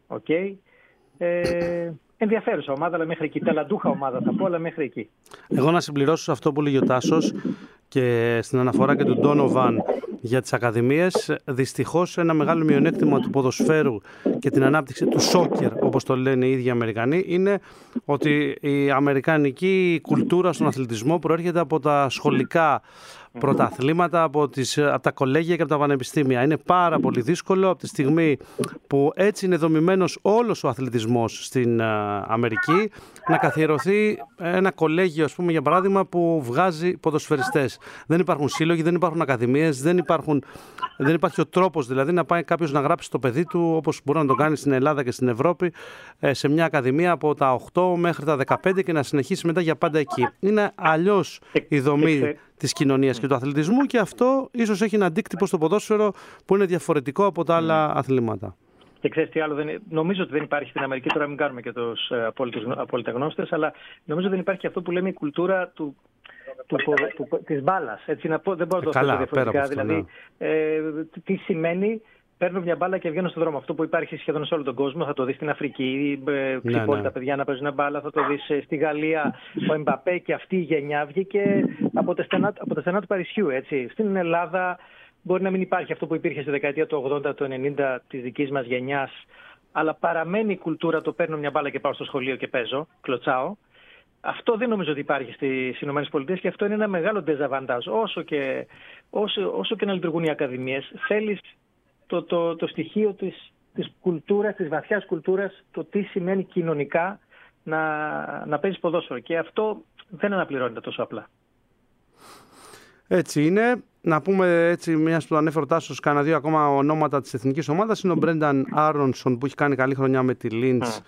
ενδιαφέρουσα ομάδα, αλλά μέχρι εκεί. Ταλαντούχα ομάδα θα πω, αλλά μέχρι εκεί. Εγώ να συμπληρώσω σε αυτό που λέγει ο Τάσος και στην αναφορά και του Ντόνοβαν για τις ακαδημίες. Δυστυχώς ένα μεγάλο μειονέκτημα του ποδοσφαίρου και την ανάπτυξη του σόκερ, όπως το λένε οι ίδιοι Αμερικανοί, είναι ότι η αμερικανική κουλτούρα στον αθλητισμό προέρχεται από τα σχολικά πρωταθλήματα, από τα κολέγια και από τα πανεπιστήμια. Είναι πάρα πολύ δύσκολο από τη στιγμή που έτσι είναι δομημένος όλος ο αθλητισμός στην Αμερική να καθιερωθεί ένα κολέγιο, ας πούμε, για παράδειγμα, που βγάζει ποδοσφαιριστές. Δεν υπάρχουν σύλλογοι, δεν υπάρχουν ακαδημίες, δεν υπάρχει ο τρόπος δηλαδή να πάει κάποιος να γράψει το παιδί του, όπως μπορεί να το κάνει στην Ελλάδα και στην Ευρώπη, σε μια ακαδημία από τα 8 μέχρι τα 15 και να συνεχίσει μετά για πάντα εκεί. Είναι αλλιώς η δομή της κοινωνίας και του αθλητισμού, και αυτό ίσως έχει ένα αντίκτυπο στο ποδόσφαιρο που είναι διαφορετικό από τα άλλα αθλήματα. Και ξέρεις τι άλλο, νομίζω ότι δεν υπάρχει στην Αμερική, τώρα μην κάνουμε και τους απόλυτα γνώστες, αλλά νομίζω ότι δεν υπάρχει αυτό που λέμε η κουλτούρα της μπάλας. Έτσι, δεν μπορώ να το πω διαφορετικά. Δηλαδή, τι σημαίνει παίρνω μια μπάλα και βγαίνω στον δρόμο. Αυτό που υπάρχει σχεδόν σε όλο τον κόσμο, θα το δεις στην Αφρική, ξυπόλυτα παιδιά να παίζουν μπάλα, θα το δεις στη Γαλλία. Ο Εμπαπέ και αυτή η γενιά βγήκε από τα στενά του Παρισιού. Έτσι. Στην Ελλάδα μπορεί να μην υπάρχει αυτό που υπήρχε στη δεκαετία του 80, του 90 της δικής μας γενιάς, αλλά παραμένει η κουλτούρα, το παίρνω μια μπάλα και πάω στο σχολείο και παίζω, κλωτσάω. Αυτό δεν νομίζω ότι υπάρχει στις ΗΠΑ και αυτό είναι ένα μεγάλο ντεζαβαντάζ. Όσο και να λειτουργούν οι ακαδημίες, θέλεις το στοιχείο της κουλτούρας, της βαθιάς κουλτούρας, το τι σημαίνει κοινωνικά να παίζεις ποδόσφαιρο. Και αυτό δεν αναπληρώνεται τόσο απλά. Έτσι είναι. Να πούμε έτσι, μιας που το ανέφερε ο Τάσος, κάνα δύο ακόμα ονόματα της εθνικής ομάδας. Είναι ο Μπρένταν Άρονσον που έχει κάνει καλή χρονιά με τη Λίντς.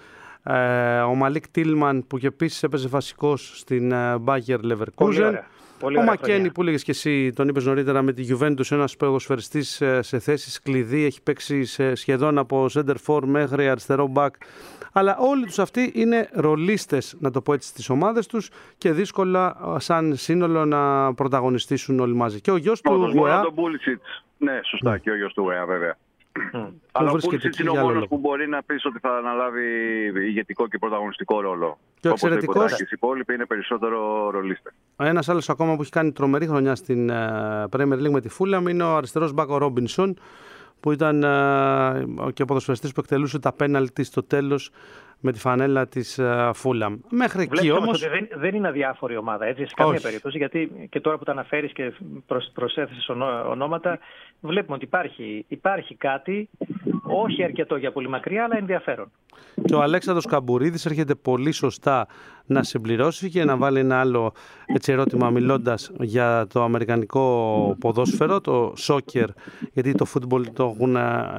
Ο Μαλίκ Τίλμαν που και επίσης έπαιζε βασικός στην Bayer Leverkusen. Ο Μακένι που έλεγες και εσύ, τον είπες νωρίτερα, με τη Juventus, ένας ποδοσφαιριστής σε θέσεις κλειδί, έχει παίξει σχεδόν από center for μέχρι αριστερό back. Αλλά όλοι τους αυτοί είναι ρολίστες, να το πω έτσι, στις ομάδες τους και δύσκολα σαν σύνολο να πρωταγωνιστήσουν όλοι μαζί. Και ο γιος του Γουεά. Ναι, σωστά, και ο γιος του Γουεά βέβαια. Αλλά ο Πούλσιτς είναι ο μόνος που μπορεί να πεις ότι θα αναλάβει ηγετικό και πρωταγωνιστικό ρόλο. Και ο εξαιρετικός. Οι υπόλοιποι είναι περισσότερο ρολίστες. Ένας άλλος ακόμα που έχει κάνει τρομερή χρονιά στην Premier League με τη Fulham είναι ο αριστερός μπακ ο Ρόμπινσον, που ήταν και ο ποδοσφαιριστής που εκτελούσε τα πέναλτι στο τέλος με τη φανέλα της Fulham. Μέχρι εκεί όμως. Ότι δεν είναι αδιάφορη ομάδα, έτσι, σε καμία περίπτωση. Γιατί και τώρα που τα αναφέρεις και προσέθεσες ονόματα, βλέπουμε ότι υπάρχει κάτι, όχι αρκετό για πολύ μακριά, αλλά ενδιαφέρον. Και ο Αλέξανδρος Καμπουρίδης έρχεται πολύ σωστά να συμπληρώσει και να βάλει ένα άλλο έτσι, ερώτημα, μιλώντας για το αμερικανικό ποδόσφαιρο, το soccer, γιατί το football το έχουν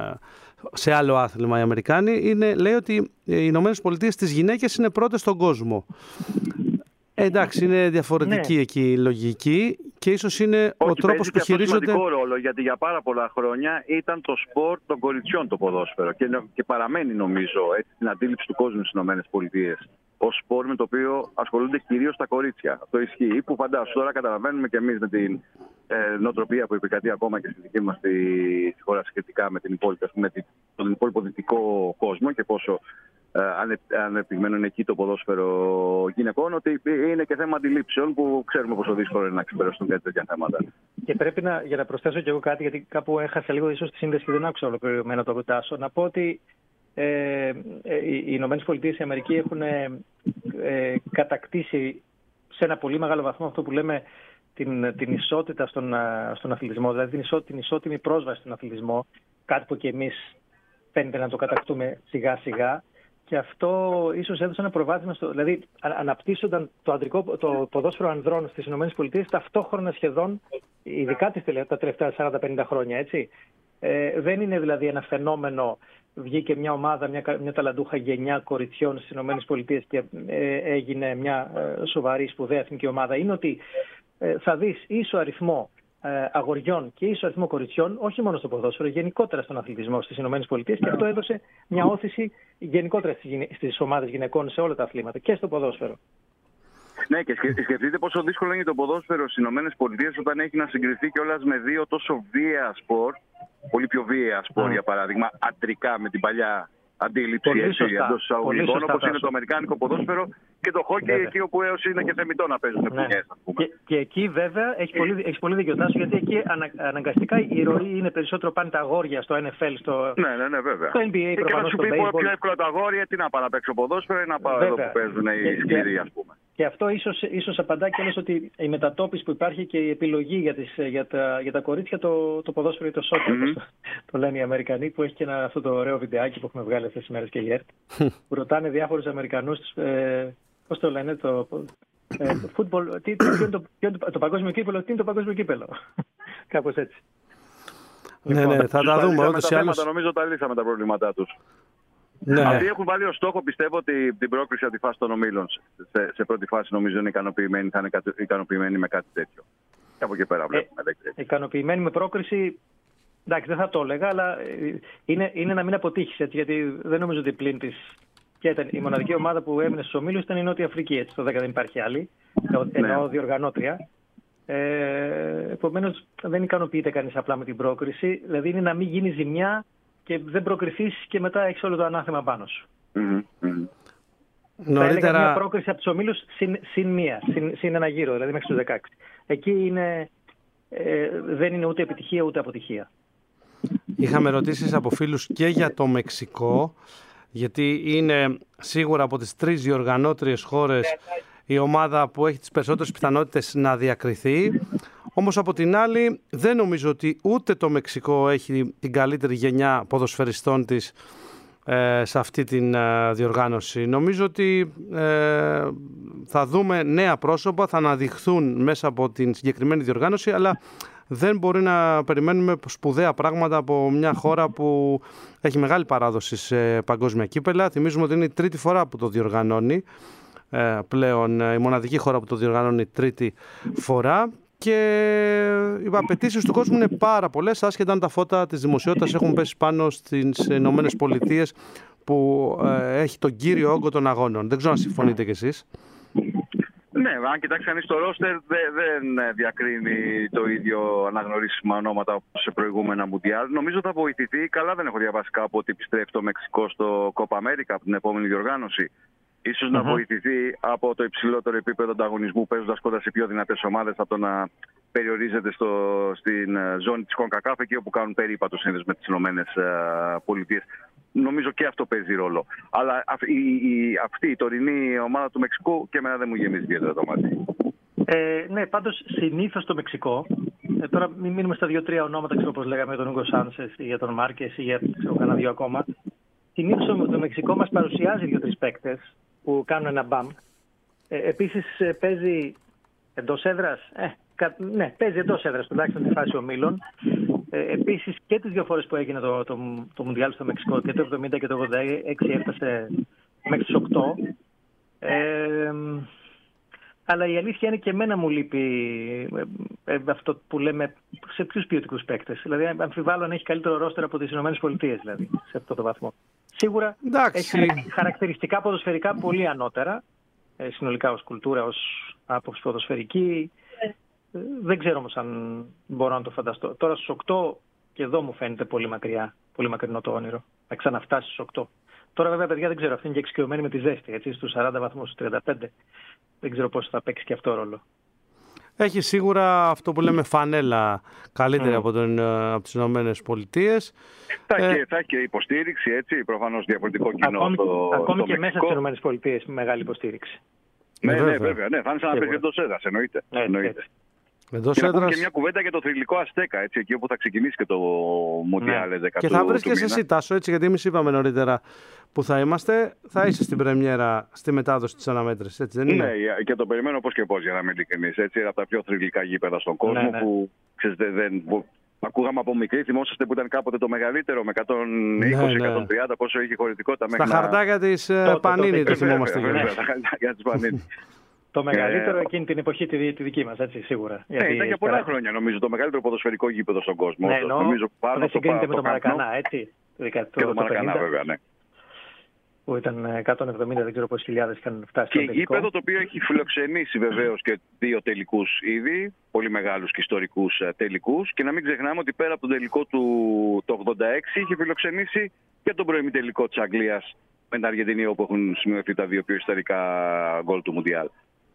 σε άλλο άθλημα οι Αμερικάνοι. Λέει ότι οι Ηνωμένες Πολιτείες στις γυναίκες είναι πρώτες στον κόσμο. Εντάξει, είναι διαφορετική εκεί η λογική και ίσως είναι ο τρόπος που χειρίζονται. Έχει σημαντικό ρόλο, γιατί για πάρα πολλά χρόνια ήταν το σπορ των κοριτσιών το ποδόσφαιρο και παραμένει, νομίζω, έτσι, στην αντίληψη του κόσμου στις ΗΠΑ. Ως σπορ με το οποίο ασχολούνται κυρίως τα κορίτσια. Αυτό ισχύει, που φαντάσου τώρα καταλαβαίνουμε και εμείς με την νοοτροπία που επικρατεί ακόμα και στη δική μας τη χώρα σχετικά με τον υπόλοιπο δυτικό κόσμο και πόσο ανεπτυγμένο είναι εκεί το ποδόσφαιρο γυναικών, ότι είναι και θέμα αντιλήψεων που ξέρουμε πόσο δύσκολο είναι να ξεπεραστούν κάτι τέτοια θέματα. Και πρέπει για να προσθέσω κι εγώ κάτι, γιατί κάπου έχασα λίγο ίσως τη σύνδεση και δεν άκουσα ολοκληρωμένα το Τάσο, να πω ότι οι Ηνωμένες Πολιτείες, η Αμερική έχουν κατακτήσει σε ένα πολύ μεγάλο βαθμό αυτό που λέμε την ισότητα στον αθλητισμό, δηλαδή την ισότιμη πρόσβαση στον αθλητισμό, κάτι που και εμείς φαίνεται να το κατακτούμε σιγά σιγά. Και αυτό ίσως έδωσε ένα προβάδισμα, δηλαδή αναπτύσσονταν το ποδόσφαιρο ανδρών στις ΗΠΑ ταυτόχρονα σχεδόν, ειδικά τα τελευταία 40-50 χρόνια, έτσι. Δεν είναι δηλαδή ένα φαινόμενο, βγήκε μια ομάδα, μια ταλαντούχα γενιά κοριτσιών στις ΗΠΑ και έγινε μια σοβαρή σπουδαία εθνική ομάδα. Είναι ότι θα δεις ίσο αριθμό αγοριών και ίσο αριθμό κοριτσιών, όχι μόνο στο ποδόσφαιρο, γενικότερα στον αθλητισμό στις ΗΠΑ, και αυτό έδωσε μια όθηση γενικότερα στις ομάδες γυναικών σε όλα τα αθλήματα και στο ποδόσφαιρο. Ναι, και σκεφτείτε πόσο δύσκολο είναι το ποδόσφαιρο στις ΗΠΑ όταν έχει να συγκριθεί κιόλας με δύο τόσο βίαια σπορ, πολύ πιο βίαια σπορ, για παράδειγμα, αντρικά με την παλιά αντίληψη εντός εισαγωγικών, όπως είναι το αμερικάνικο ποδόσφαιρο και το χόκι, εκεί όπου έως είναι και θεμιτό να παίζουν ποινιές, ας πούμε. Και εκεί βέβαια έχει πολύ δίκιο, Τάσο, γιατί εκεί αναγκαστικά η ροή είναι περισσότερο πάνε τα αγόρια στο NFL, στο NBA, και να σου πει πιο εύκολα τα αγόρια, τι να πάω να παίξω ποδόσφαιρο ή να πάω εδώ που παίζουν οι σκληροί, ας πούμε. Και αυτό ίσως απαντά και όλες ότι η μετατόπιση που υπάρχει και η επιλογή για τα κορίτσια, το ποδόσφαιρο ή το soccer, το λένε οι Αμερικανοί, που έχει και αυτό το ωραίο βιντεάκι που έχουμε βγάλει αυτές τις μέρες και η ΕΡΤ, που ρωτάνε διάφορους Αμερικανούς, πώς το λένε, το football, το παγκόσμιο κύπελο, τι είναι το παγκόσμιο κύπελο. Κάπως έτσι. Ναι, θα τα δούμε. Νομίζω τα λύσαμε τα προβλήματά τους. Ναι. Αυτοί έχουν βάλει ως στόχο, πιστεύω, ότι την πρόκριση από τη φάση των ομίλων. Σε πρώτη φάση νομίζω είναι ικανοποιημένοι, θα είναι ικανοποιημένοι με κάτι τέτοιο. Και από εκεί πέρα βλέπουμε. Ικανοποιημένοι με πρόκριση, εντάξει, δεν θα το έλεγα, αλλά είναι να μην αποτύχεις, έτσι, γιατί δεν νομίζω ότι πλην της. Και η μοναδική ομάδα που έμεινε στους ομίλους ήταν η Νότια Αφρική, έτσι, το 10 δεν υπάρχει άλλη, εννοώ διοργανώτρια. Επομένως δεν ικανοποιείται κανείς απλά με την πρόκριση, δηλαδή είναι να μην γίνει ζημιά και δεν προκριθείς και μετά έχεις όλο το ανάθεμα πάνω σου. Νωρίτερα... Θα έλεγα μια πρόκριση από τους ομίλους συν ένα γύρο, δηλαδή μέχρι τους 16. Εκεί δεν είναι ούτε επιτυχία ούτε αποτυχία. Είχαμε ερωτήσεις από φίλους και για το Μεξικό, γιατί είναι σίγουρα από τις 3 διοργανώτριες χώρες η ομάδα που έχει τις περισσότερες πιθανότητες να διακριθεί. Όμως από την άλλη δεν νομίζω ότι ούτε το Μεξικό έχει την καλύτερη γενιά ποδοσφαιριστών της σε αυτή την διοργάνωση. Νομίζω ότι θα δούμε νέα πρόσωπα, θα αναδειχθούν μέσα από την συγκεκριμένη διοργάνωση, αλλά δεν μπορεί να περιμένουμε σπουδαία πράγματα από μια χώρα που έχει μεγάλη παράδοση σε παγκόσμια κύπελα. Θυμίζουμε ότι είναι η 3η φορά που το διοργανώνει πλέον, η μοναδική χώρα που το διοργανώνει 3η φορά. Και οι απαιτήσεις του κόσμου είναι πάρα πολλές, άσχετα αν τα φώτα της δημοσιότητας έχουν πέσει πάνω στις Ηνωμένες Πολιτείες, που έχει τον κύριο όγκο των αγώνων. Δεν ξέρω αν συμφωνείτε κι εσείς. Ναι, αν κοιτάξει κανείς το ρόστερ, δεν διακρίνει το ίδιο αναγνωρίσιμα ονόματα σε προηγούμενα Μουντιάλ. Νομίζω θα βοηθηθεί. Καλά, δεν έχω διαβάσει κάπου ότι επιστρέφει το Μεξικό στο Copa America από την επόμενη διοργάνωση. Ίσως να βοηθηθεί από το υψηλότερο επίπεδο ανταγωνισμού, παίζοντας κοντά σε πιο δυνατές ομάδες, από το να περιορίζεται στην ζώνη της CONCACAF, εκεί όπου κάνουν περίπατο σύνδεσμο με τις ΗΠΑ. Νομίζω και αυτό παίζει ρόλο. Αλλά αυτή η τωρινή ομάδα του Μεξικού και εμένα δεν μου γεμίζει ιδιαίτερα το μάτι. Ναι, πάντως συνήθως το Μεξικό, τώρα μην μείνουμε στα 2-3 ονόματα, ξέρω όπως λέγαμε, για τον Ούγκο Σάνσες ή για τον Μάρκες ή για κανένα 2 ακόμα. Συνήθως το Μεξικό μας παρουσιάζει 2-3 παίκτες που κάνουν ένα μπαμ. Επίσης παίζει εντός έδρας. Ναι, παίζει εντός έδρας, τουλάχιστον στη φάση ομίλων. Επίσης και τις 2 φορές που έγινε το Μουντιάλ στο Μεξικό, και το 70 και το 86, έφτασε μέχρι τους 8. Αλλά η αλήθεια είναι και εμένα μου λείπει αυτό που λέμε σε ποιους ποιοτικούς παίκτες. Δηλαδή, αμφιβάλλω αν έχει καλύτερο ρόστερ από τις ΗΠΑ, δηλαδή, σε αυτό το βαθμό. Σίγουρα έχει χαρακτηριστικά ποδοσφαιρικά πολύ ανώτερα, συνολικά ως κουλτούρα, ως άποψη ποδοσφαιρική. Δεν ξέρω όμως αν μπορώ να το φανταστώ. Τώρα στους 8 και εδώ μου φαίνεται πολύ μακρινό το όνειρο. Να ξαναφτάσει στους 8. Τώρα βέβαια, παιδιά, δεν ξέρω, αυτή είναι και εξοικειωμένη με τη ζέστη, έτσι, στους 40 βαθμούς, στους 35. Δεν ξέρω πώς θα παίξει και αυτό ρόλο. Έχει σίγουρα αυτό που λέμε φανέλα καλύτερη από τις Ηνωμένες Πολιτείες. Θα έχει και υποστήριξη, έτσι, προφανώς διαφορετικό κοινό. Ακόμη και μέσα στις Ηνωμένες Πολιτείες με μεγάλη υποστήριξη. Ναι, βέβαια. Ναι, θα είναι σαν να παίζει εντός έδρας, εννοείται. Και να πούμε και μια κουβέντα για το θρυλικό Αστέκα, έτσι, εκεί όπου θα ξεκινήσει και το Μουντιάλ 10. Και θα βρεις και εσύ, Τάσο, έτσι, γιατί εμείς είπαμε νωρίτερα που θα είμαστε, θα είσαι στην πρεμιέρα, στη μετάδοση της αναμέτρησης, έτσι δεν είναι? Ναι, και το περιμένω πώς και πώς, για να είμαι ειλικρινής. Έτσι, από τα πιο θρυλικά γήπεδα στον κόσμο, που ξέρετε, ακούγαμε από μικρή, θυμόσαστε που ήταν κάποτε το μεγαλύτερο με 120-130, πόσο είχε χωρητικότητα. Στα χαρτάκια της Πανίνη το θυμόμαστε. Στα χαρτάκια της Πανίνη. Το μεγαλύτερο εκείνη την εποχή τη δική μας, έτσι, σίγουρα. Ήταν για πολλά χρόνια, νομίζω, το μεγαλύτερο ποδοσφαιρικό γήπεδο στον κόσμο. Ναι, νομίζω δεν συγκρίνεται με το Μαρακανά, έτσι. Και το Μαρακανά, βέβαια, ναι. Που ήταν 170, δεν ξέρω πόσες χιλιάδες είχαν φτάσει. Και γήπεδο το οποίο έχει φιλοξενήσει βεβαίως και 2 τελικούς ήδη, πολύ μεγάλους και ιστορικούς τελικούς. Και να μην ξεχνάμε ότι πέρα από τον τελικό του το 86 είχε φιλοξενήσει και τον προημιτελικό της Αγγλίας με την Αργεντινή, όπου έχουν σημειωθεί τα 2 πιο ιστορικά γκολ του Μουντιάλ.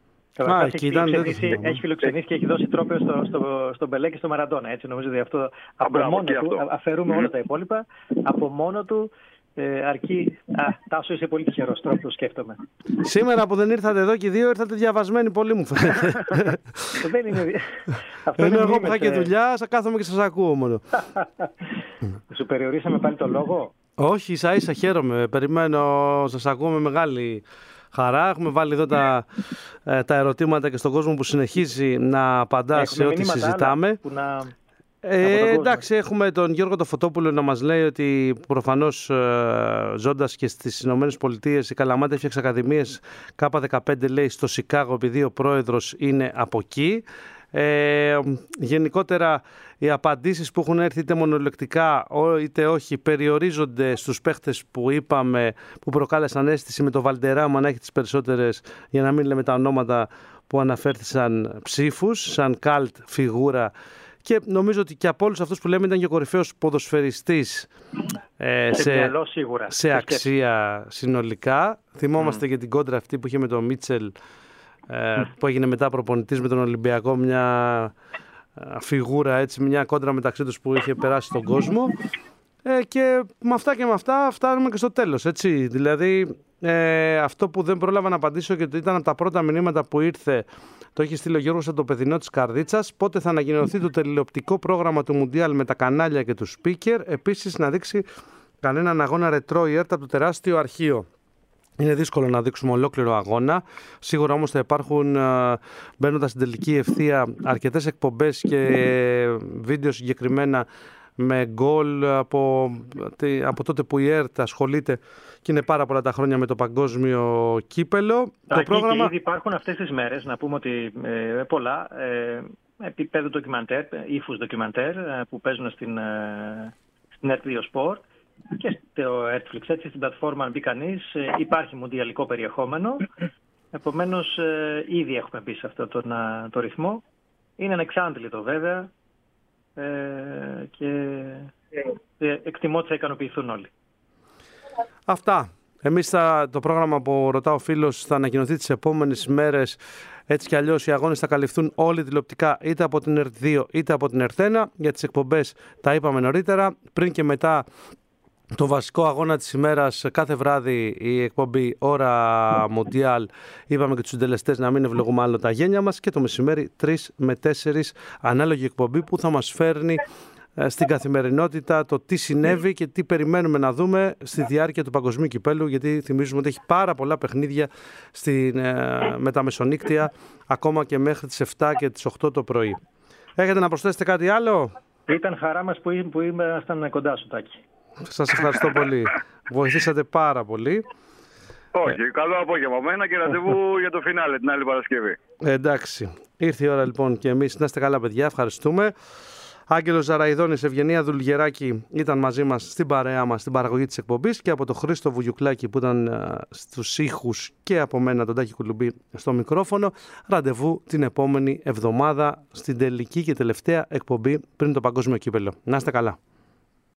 Έχει φιλοξενήσει και έχει δώσει τρόπαιο στον Πελέ και στο Μαραντόνα. Έτσι, νομίζω ότι αυτό από μόνο του, αφαιρούμε όλα τα υπόλοιπα, από μόνο του αρκεί. Τάσο, είσαι πολύ τυχερός, τώρα που το σκέφτομαι. Σήμερα που δεν ήρθατε εδώ και οι 2, ήρθατε διαβασμένοι πολύ, μου φαίνεται. Δεν είναι. Ενώ εγώ που είχα και δουλειά, κάθομαι και σας ακούω μόνο. Σου περιορίσαμε πάλι το λόγο? Όχι, ίσα-ίσα χαίρομαι. Περιμένω, σας ακούω με μεγάλη χαρά. Έχουμε βάλει εδώ τα ερωτήματα και στον κόσμο που συνεχίζει να απαντά σε ό,τι συζητάμε. Εντάξει, έχουμε τον Γιώργο το Φωτόπουλο να μας λέει ότι προφανώς ζώντας και στις Ηνωμένες Πολιτείες η Καλαμάτα έφτιαξε ακαδημίες K15, λέει, στο Σικάγο, επειδή ο πρόεδρος είναι από εκεί. Γενικότερα οι απαντήσεις που έχουν έρθει είτε μονολεκτικά είτε όχι περιορίζονται στους παίχτες που είπαμε, που προκάλεσαν αίσθηση, με το Βαλντεράμα να έχει τις περισσότερες, για να μην λέμε τα ονόματα που αναφέρθησαν, ψήφους σαν καλτ φιγούρα. Και νομίζω ότι και από όλους αυτούς που λέμε ήταν και ο κορυφαίος ποδοσφαιριστής σε μυαλό σίγουρα. Σε αξία συνολικά. Θυμόμαστε και την κόντρα αυτή που είχε με τον Μίτσελ, που έγινε μετά προπονητής με τον Ολυμπιακό, μια φιγούρα, έτσι, μια κόντρα μεταξύ τους που είχε περάσει στον κόσμο. Και με αυτά και με αυτά φτάνουμε και στο τέλος, έτσι. Δηλαδή, αυτό που δεν πρόλαβα να απαντήσω και ήταν από τα πρώτα μηνύματα που ήρθε, το έχει στείλει ο Γιώργος από το παιδινό της Καρδίτσας, πότε θα ανακοινωθεί το τηλεοπτικό πρόγραμμα του Μουντιάλ με τα κανάλια και τους speaker, επίσης να δείξει κανέναν αγώνα ρετρό η ΕΡΤ από το τεράστιο αρχείο. Είναι δύσκολο να δείξουμε ολόκληρο αγώνα. Σίγουρα όμως θα υπάρχουν, μπαίνοντας στην τελική ευθεία, αρκετές εκπομπές και βίντεο συγκεκριμένα με γκολ από τότε που η ΕΡΤ ασχολείται και είναι πάρα πολλά τα χρόνια με το παγκόσμιο κύπελο. Το πρόγραμμα... Ήδη υπάρχουν αυτές τις μέρες, να πούμε ότι πολλά επίπεδο ντοκιμαντέρ, ύφους ντοκιμαντέρ που παίζουν στην ΕΡΤ 2 Sport και στο Netflix, έτσι, στην πλατφόρμα αν μπει κανείς, υπάρχει μουντιαλικό περιεχόμενο. Επομένως, ήδη έχουμε μπει σε αυτό το ρυθμό. Είναι ανεξάντλητο βέβαια και εκτιμώ ότι θα ικανοποιηθούν όλοι. Αυτά. Εμείς το πρόγραμμα που ρωτά ο φίλος θα ανακοινωθεί τις επόμενες μέρες. Έτσι κι αλλιώς οι αγώνες θα καλυφθούν όλοι τηλεοπτικά, είτε από την ΕΡΤ2 είτε από την ΕΡΤ1. Για τις εκπομπές τα είπαμε νωρίτερα. Πριν και μετά το βασικό αγώνα της ημέρας, κάθε βράδυ η εκπομπή ώρα Μουντιάλ. Είπαμε και τους συντελεστές να μην ευλογούμε άλλο τα γένια μας. Και το μεσημέρι 3 με 4 ανάλογη εκπομπή που θα μας φέρνει στην καθημερινότητα το τι συνέβη και τι περιμένουμε να δούμε στη διάρκεια του Παγκοσμίου Κυπέλου, γιατί θυμίζουμε ότι έχει πάρα πολλά παιχνίδια με τα μεσονύκτια, ακόμα και μέχρι τις 7 και τις 8 το πρωί. Έχετε να προσθέσετε κάτι άλλο? Ήταν χαρά μας που ήμασταν κοντά σου, Τάκη. Σας ευχαριστώ πολύ. Βοηθήσατε πάρα πολύ. Όχι, καλό απόγευμα μένα και ραντεβού για το φινάλε την άλλη Παρασκευή. Εντάξει. Ήρθε η ώρα λοιπόν και εμείς να είστε καλά, παιδιά. Ευχαριστούμε. Άγγελος Ζαραϊδόνης, Ευγενία Δουλγεράκη ήταν μαζί μας στην παρέα μας, στην παραγωγή της εκπομπής, και από το Χρήστο Βουγιουκλάκη που ήταν στους ήχους και από μένα τον Τάκη Κουλουμπή στο μικρόφωνο. Ραντεβού την επόμενη εβδομάδα στην τελική και τελευταία εκπομπή πριν το Παγκόσμιο Κύπελλο. Να είστε καλά.